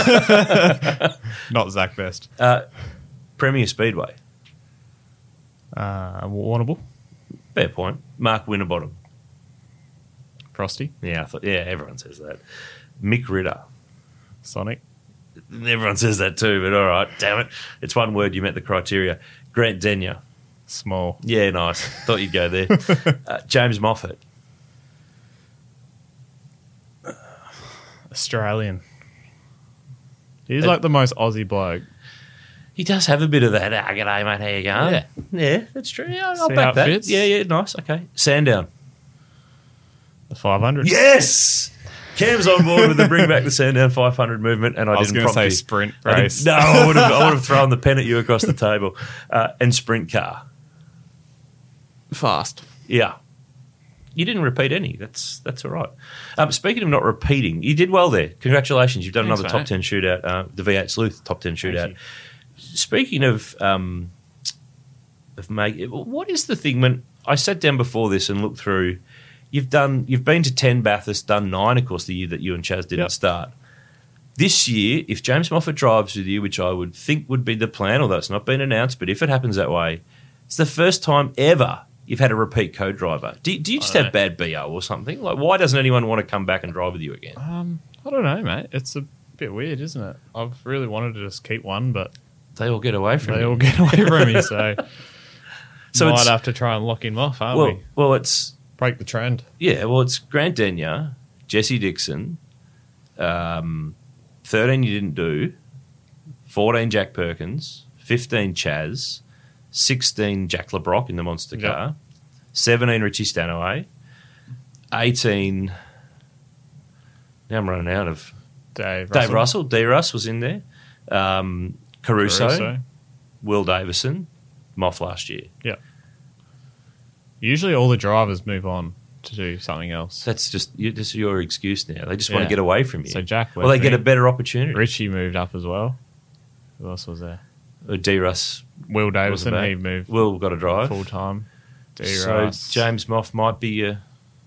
Speaker 2: Not Zach Best.
Speaker 1: Premier Speedway.
Speaker 2: Warrnambool.
Speaker 1: Fair point. Mark Winterbottom.
Speaker 2: Frosty.
Speaker 1: Yeah, everyone says that. Mick Ritter.
Speaker 2: Sonic.
Speaker 1: Everyone says that too, but all right. Damn it. It's one word. You met the criteria. Grant Denyer.
Speaker 2: Small.
Speaker 1: Yeah, nice. Thought you'd go there. James Moffat.
Speaker 2: Australian. He's like the most Aussie bloke.
Speaker 1: He does have a bit of that. G'day, mate. How you going? Yeah, that's true. Yeah, I'll
Speaker 2: See
Speaker 1: back
Speaker 2: how it
Speaker 1: that.
Speaker 2: fits?
Speaker 1: Yeah, nice. Okay. Sandown.
Speaker 2: The 500.
Speaker 1: Yes! Cam's on board with the bring back the Sandown 500 movement, and I
Speaker 2: was
Speaker 1: didn't
Speaker 2: going to
Speaker 1: prompt
Speaker 2: say
Speaker 1: you.
Speaker 2: sprint
Speaker 1: I didn't-
Speaker 2: race.
Speaker 1: No, I would have thrown the pen at you across the table. And sprint car.
Speaker 2: Fast.
Speaker 1: Yeah. You didn't repeat any. That's all right. Speaking of not repeating, you did well there. Congratulations. You've done
Speaker 2: Thanks,
Speaker 1: another top
Speaker 2: mate.
Speaker 1: 10 shootout, the V8 Sleuth top 10 shootout.
Speaker 2: you.
Speaker 1: Speaking of what is the thing when I sat down before this and looked through, you've been to 10 Bathurst, done 9, of course, the year that you and Chaz didn't
Speaker 2: Yep.
Speaker 1: start. This year, if James Moffat drives with you, which I would think would be the plan, although it's not been announced, but if it happens that way, it's the first time ever you've had a repeat co-driver. Do you just have bad BO or something? Like, why doesn't anyone want to come back and drive with you again?
Speaker 2: I don't know, mate. It's a bit weird, isn't it? I've really wanted to just keep one, but
Speaker 1: They all get away from
Speaker 2: they
Speaker 1: you.
Speaker 2: all get away from me, so
Speaker 1: So
Speaker 2: might
Speaker 1: it's-
Speaker 2: have to try and lock him off, aren't we?
Speaker 1: Well, it's
Speaker 2: Break the trend.
Speaker 1: it's Grant Denyer, Jesse Dixon, 13 you didn't do, 14 Jack Perkins, 15 Chaz, 16 Jack LeBrock in the monster
Speaker 2: Yep.
Speaker 1: car, 17 Richie Stanaway, 18. Now I'm running out of
Speaker 2: Dave
Speaker 1: Russell. D. Russ was in there. Caruso, Will Davison, Moff last year.
Speaker 2: Yeah. Usually all the drivers move on to do something else.
Speaker 1: That's just your excuse now. They just want
Speaker 2: Yeah.
Speaker 1: to get away from you.
Speaker 2: So Jack
Speaker 1: well, they
Speaker 2: left
Speaker 1: get a
Speaker 2: me.
Speaker 1: better opportunity.
Speaker 2: Richie moved up as well. Who else was there?
Speaker 1: D. Russ,
Speaker 2: Will Davison,
Speaker 1: back.
Speaker 2: he moved
Speaker 1: Will got to drive.
Speaker 2: full time.
Speaker 1: So James Moff might be your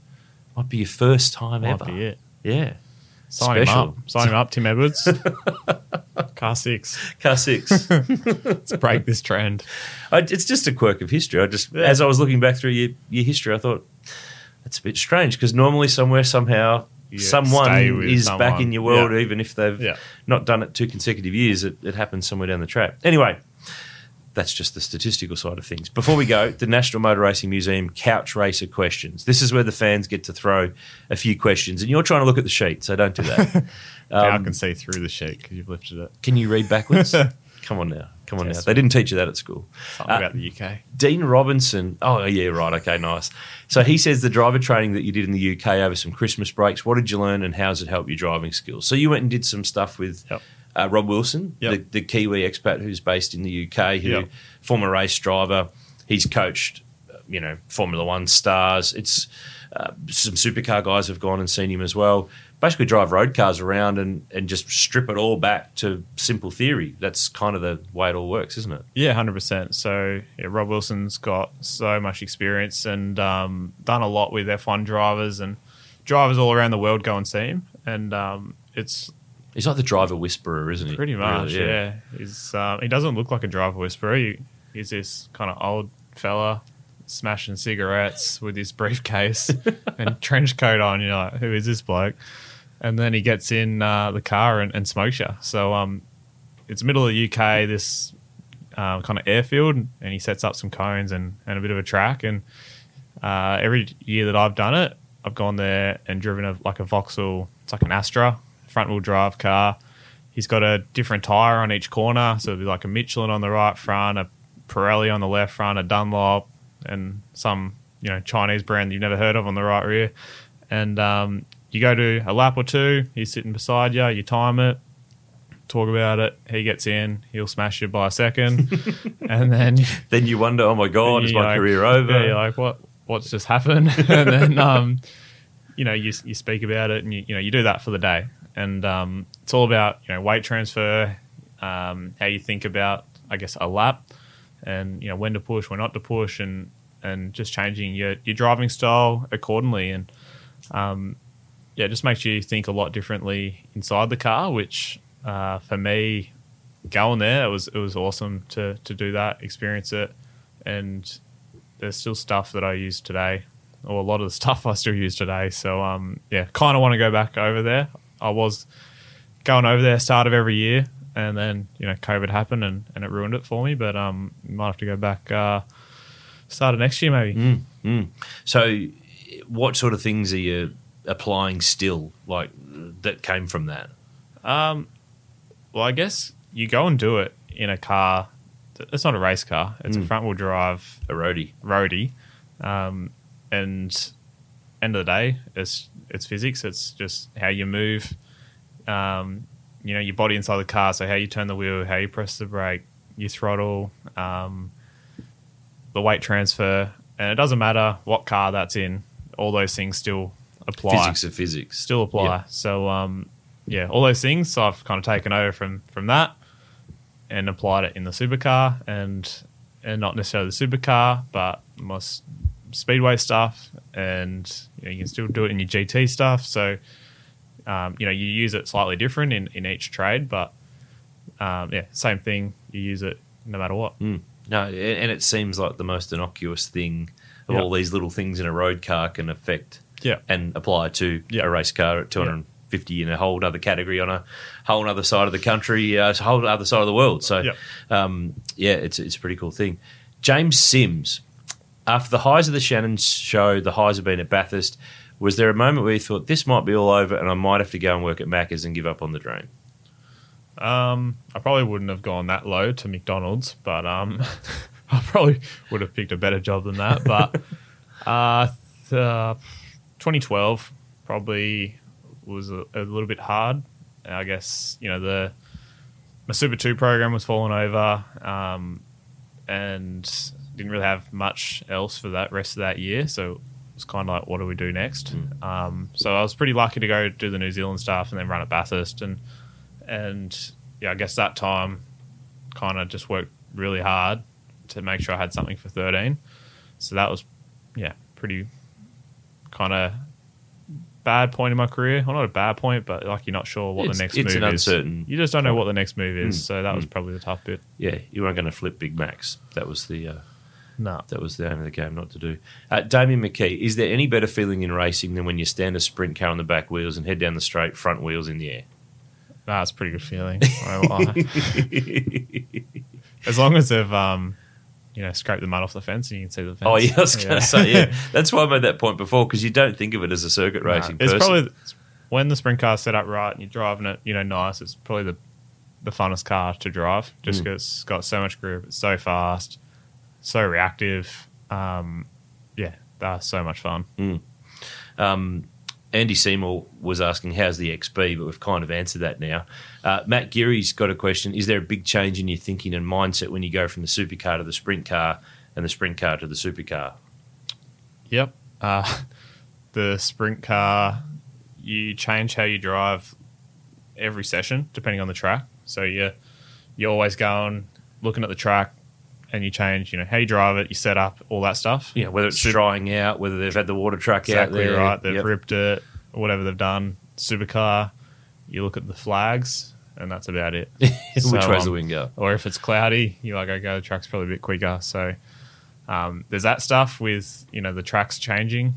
Speaker 1: first time
Speaker 2: might
Speaker 1: ever.
Speaker 2: be it.
Speaker 1: Yeah,
Speaker 2: Sign
Speaker 1: Special.
Speaker 2: him up. Sign him up, Tim Edwards. Car 6.
Speaker 1: car 6.
Speaker 2: Let's break this trend.
Speaker 1: It's just a quirk of history. As I was looking back through your history, I thought that's a bit strange because normally somehow
Speaker 2: You
Speaker 1: someone
Speaker 2: stay with
Speaker 1: is back
Speaker 2: someone.
Speaker 1: in your world,
Speaker 2: Yeah.
Speaker 1: even if they've
Speaker 2: Yeah.
Speaker 1: not done it 2 consecutive years. It happens somewhere down the track. Anyway, that's just the statistical side of things. Before we go, the National Motor Racing Museum Couch Racer questions. This is where the fans get to throw a few questions, and you're trying to look at the sheet, so don't do that.
Speaker 2: Now I can see through the sheet because you've lifted it.
Speaker 1: Can you read backwards? Come on now.
Speaker 2: Yes.
Speaker 1: They didn't teach you that at school.
Speaker 2: Something about the UK.
Speaker 1: Dean Robinson. Oh, yeah, right. Okay, nice. So he says the driver training that you did in the UK over some Christmas breaks, what did you learn and how has it helped your driving skills? So you went and did some stuff with
Speaker 2: Yep.
Speaker 1: Rob Wilson,
Speaker 2: Yep.
Speaker 1: the Kiwi expat who's based in the UK, who
Speaker 2: Yep.
Speaker 1: former race driver. He's coached, Formula One stars. It's some supercar guys have gone and seen him as well. Basically drive road cars around and just strip it all back to simple theory. That's kind of the way it all works, isn't it?
Speaker 2: Yeah, 100%. So Rob Wilson's got so much experience and done a lot with F1 drivers and drivers all around the world go and see him. And it's
Speaker 1: He's like the driver whisperer, isn't he?
Speaker 2: pretty much,
Speaker 1: Really,
Speaker 2: yeah. He doesn't look like a driver whisperer. He's this kind of old fella smashing cigarettes with his briefcase and trench coat on. You're like, who is this bloke? And then he gets in the car and smokes you. So it's middle of the UK, this kind of airfield, and he sets up some cones and a bit of a track. And every year that I've done it, I've gone there and driven a Vauxhall. It's like an Astra, front-wheel drive car. He's got a different tyre on each corner. So it'll be like a Michelin on the right front, a Pirelli on the left front, a Dunlop, and some Chinese brand that you've never heard of on the right rear. And you go to a lap or two, he's sitting beside you, you time it, talk about it, he gets in, he'll smash you by a second, and then
Speaker 1: Then you wonder, oh my God, is
Speaker 2: you're
Speaker 1: my
Speaker 2: like-
Speaker 1: career over?
Speaker 2: Yeah, you're like, what's just happened? And then you speak about it, and you do that for the day, and it's all about weight transfer, how you think about, I guess, a lap, and when to push, when not to push, and just changing your driving style accordingly, and it just makes you think a lot differently inside the car, which for me, going there, it was awesome to do that, experience it, and there's still stuff that I use today, or a lot of the stuff I still use today. So kind of want to go back over there. I was going over there start of every year, and then COVID happened and it ruined it for me. But might have to go back start of next year maybe.
Speaker 1: So, what sort of things are you applying still, like that came from that?
Speaker 2: Well, I guess you go and do it in a car. It's not a race car. It's a front-wheel drive.
Speaker 1: A roadie.
Speaker 2: And end of the day, it's physics. It's just how you move, your body inside the car. So how you turn the wheel, how you press the brake, your throttle, the weight transfer. And it doesn't matter what car that's in. All those things still apply.
Speaker 1: Physics of physics.
Speaker 2: Still apply. Yeah. So, all those things. So I've kind of taken over from that and applied it in the supercar, and not necessarily the supercar, but my speedway stuff, and you can still do it in your GT stuff. So you use it slightly different in each trade, but same thing. You use it no matter what.
Speaker 1: No, and it seems like the most innocuous thing of all these little things in a road car can affect and apply to a race car at 250 in a whole other category on a whole other side of the country, a whole other side of the world. So, it's a pretty cool thing. James Sims, after the highs of the Shannon show, the highs have been at Bathurst, was there a moment where you thought, this might be all over and I might have to go and work at Macca's and give up on the dream?
Speaker 2: I probably wouldn't have gone that low to McDonald's, but I probably would have picked a better job than that. But 2012 probably was a little bit hard. I guess, my Super 2 program was falling over, and didn't really have much else for that rest of that year. So it was kind of like, what do we do next? So I was pretty lucky to go do the New Zealand stuff and then run at Bathurst. And I guess that time kind of just worked really hard to make sure I had something for 13. So that was, pretty kind of bad point in my career. Well, not a bad point, but like you're not sure what the next move is.
Speaker 1: It's an uncertain.
Speaker 2: You just don't know what the next move is. So that was probably the tough bit.
Speaker 1: Yeah, you weren't going to flip Big Macs. That was the
Speaker 2: no.
Speaker 1: That was the aim of the game, not to do. Damien McKee, is there any better feeling in racing than when you stand a sprint car on the back wheels and head down the straight, front wheels in the air?
Speaker 2: It's a pretty good feeling. As long as they've scrape the mud off the fence and you can see the fence.
Speaker 1: Oh, yeah, I was going to say, That's why I made that point before, because you don't think of it as a circuit racing person.
Speaker 2: It's probably, when the sprint car's set up right and you're driving it, nice, it's probably the funnest car to drive, just because it's got so much grip, it's so fast, so reactive. That's so much fun.
Speaker 1: Andy Seymour was asking, how's the XB? But we've kind of answered that now. Matt Geary's got a question. Is there a big change in your thinking and mindset when you go from the supercar to the sprint car and the sprint car to the supercar?
Speaker 2: Yep. The sprint car, you change how you drive every session depending on the track. So you're always going, looking at the track, and you change, how you drive it, you set up, all that stuff.
Speaker 1: Yeah, whether it's drying out, whether they've had the water truck out there.
Speaker 2: Exactly right. They've ripped it, whatever they've done. Supercar, you look at the flags, and that's about it.
Speaker 1: Which way's the wind go?
Speaker 2: Or if it's cloudy, you're like, okay, the track's probably a bit quicker. So there's that stuff with, the tracks changing.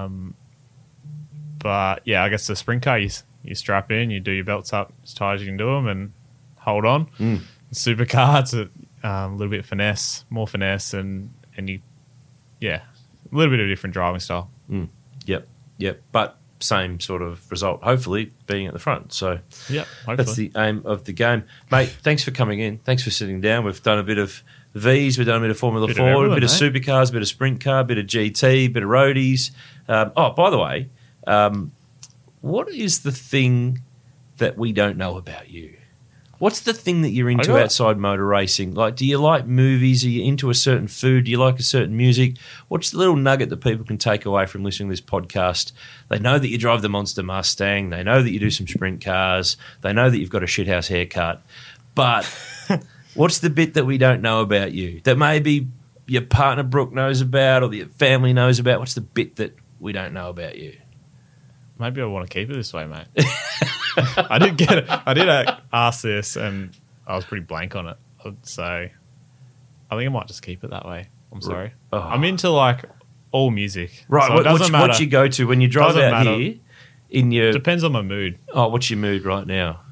Speaker 2: But, I guess the sprint car, you strap in, you do your belts up as tight as you can do them and hold on. The supercar, it's a little bit more finesse, and you, a little bit of a different driving style.
Speaker 1: Yep. But same sort of result, hopefully, being at the front. So
Speaker 2: hopefully.
Speaker 1: That's the aim of the game. Mate, thanks for coming in. Thanks for sitting down. We've done a bit of Vs, we've done a bit of Formula 4, a bit of supercars, a bit of sprint car, a bit of GT, a bit of roadies. By the way, what is the thing that we don't know about you? What's the thing that you're into outside motor racing? Like, do you like movies? Are you into a certain food? Do you like a certain music? What's the little nugget that people can take away from listening to this podcast? They know that you drive the Monster Mustang. They know that you do some sprint cars. They know that you've got a shithouse haircut. But what's the bit that we don't know about you that maybe your partner Brooke knows about or your family knows about? What's the bit that we don't know about you?
Speaker 2: Maybe I want to keep it this way, mate. I did get it. I did ask this, and I was pretty blank on it. So I think I might just keep it that way. I'm sorry.
Speaker 1: Oh.
Speaker 2: I'm into like all music.
Speaker 1: Right.
Speaker 2: So
Speaker 1: What you go to when you drive out here?
Speaker 2: Depends on my mood.
Speaker 1: Oh, what's your mood right now?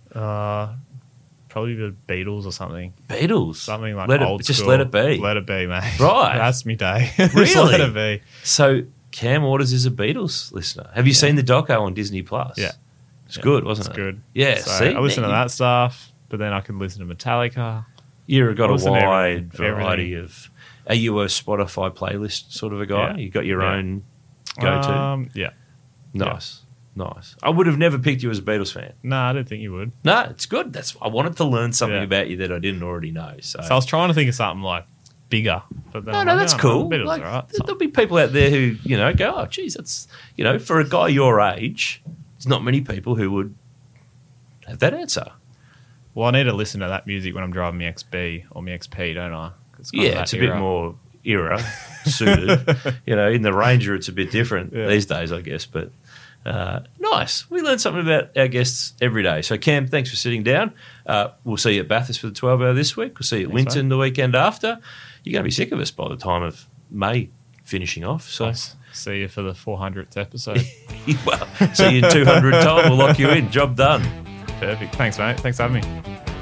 Speaker 2: Probably the Beatles or something.
Speaker 1: Beatles?
Speaker 2: Something like
Speaker 1: old
Speaker 2: school.
Speaker 1: Just let it be.
Speaker 2: Let it be, mate.
Speaker 1: Right.
Speaker 2: That's me day.
Speaker 1: Really?
Speaker 2: Just let it be.
Speaker 1: So Cam Waters is a Beatles listener. Have you seen the doco on Disney Plus?
Speaker 2: Yeah.
Speaker 1: It's good, wasn't it?
Speaker 2: It's good.
Speaker 1: Yeah,
Speaker 2: So
Speaker 1: see?
Speaker 2: I listen to that stuff, but then I can listen to Metallica.
Speaker 1: You've got a
Speaker 2: listen to
Speaker 1: wide
Speaker 2: everything.
Speaker 1: variety of... Are you a Spotify playlist sort of a guy?
Speaker 2: Yeah.
Speaker 1: You got your own go-to?
Speaker 2: Yeah.
Speaker 1: Nice. I would have never picked you as a Beatles fan.
Speaker 2: No, I didn't think you would.
Speaker 1: No, it's good. I wanted to learn something
Speaker 2: Yeah.
Speaker 1: about you that I didn't already know. So
Speaker 2: So I was trying to think of something like bigger. But then
Speaker 1: No,
Speaker 2: I'm
Speaker 1: no,
Speaker 2: like,
Speaker 1: that's
Speaker 2: no,
Speaker 1: cool.
Speaker 2: Beatles
Speaker 1: Like,
Speaker 2: are right.
Speaker 1: there'll be people out there who, go, oh, geez, that's, for a guy your age, there's not many people who would have that answer.
Speaker 2: Well, I need to listen to that music when I'm driving my XB or my XP, don't I? It's
Speaker 1: A bit more era suited. In the Ranger, it's a bit different these days, I guess. But nice. We learn something about our guests every day. So, Cam, thanks for sitting down. We'll see you at Bathurst for the 12-hour this week. We'll see you at Winton the weekend after. You're going to be sick of us by the time of May finishing off. So,
Speaker 2: see you for the 400th episode.
Speaker 1: well, see you in 200 time. We'll lock you in. Job done.
Speaker 2: Perfect. Thanks, mate. Thanks for having me.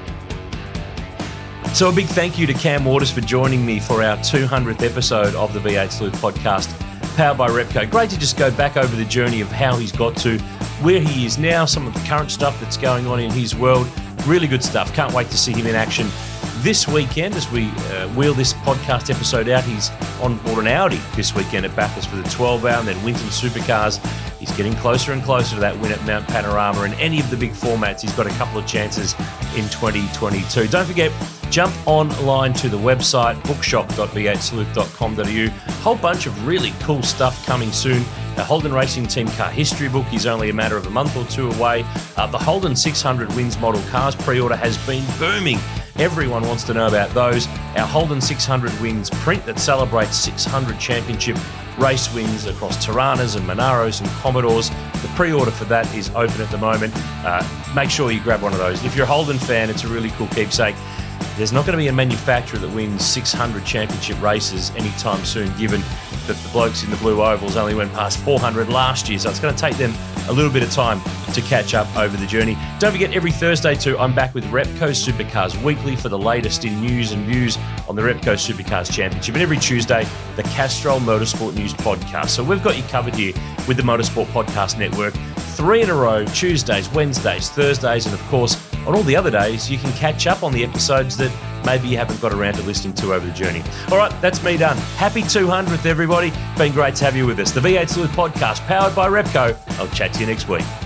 Speaker 1: So a big thank you to Cam Waters for joining me for our 200th episode of the V8 Sleuth podcast, powered by Repco. Great to just go back over the journey of how he's got to where he is now, some of the current stuff that's going on in his world. Really good stuff. Can't wait to see him in action this weekend as we wheel this podcast episode out. He's on board an Audi this weekend at Bathurst for the 12-hour and then Winton Supercars. He's getting closer and closer to that win at Mount Panorama. And any of the big formats, he's got a couple of chances in 2022. Don't forget, jump online to the website, bookshop.v8sleuth.com.au. Whole bunch of really cool stuff coming soon. The Holden Racing Team Car History book is only a matter of a month or two away. The Holden 600 Wins Model Cars pre-order has been booming. Everyone wants to know about those. Our Holden 600 Wins print that celebrates 600 championship race wins across Tiranas and Monaros and Commodores. The pre-order for that is open at the moment. Make sure you grab one of those. If you're a Holden fan, it's a really cool keepsake. There's not going to be a manufacturer that wins 600 championship races anytime soon, given that the blokes in the blue ovals only went past 400 last year. So it's going to take them a little bit of time to catch up over the journey. Don't forget, every Thursday too, I'm back with Repco Supercars Weekly for the latest in news and views on the Repco Supercars Championship. And every Tuesday, the Castrol Motorsport News Podcast. So we've got you covered here with the Motorsport Podcast Network. 3 in a row, Tuesdays, Wednesdays, Thursdays, and of course, on all the other days, you can catch up on the episodes that maybe you haven't got around to listening to over the journey. All right, that's me done. Happy 200th, everybody. Been great to have you with us. The V8 Sleuth Podcast, powered by Repco. I'll chat to you next week.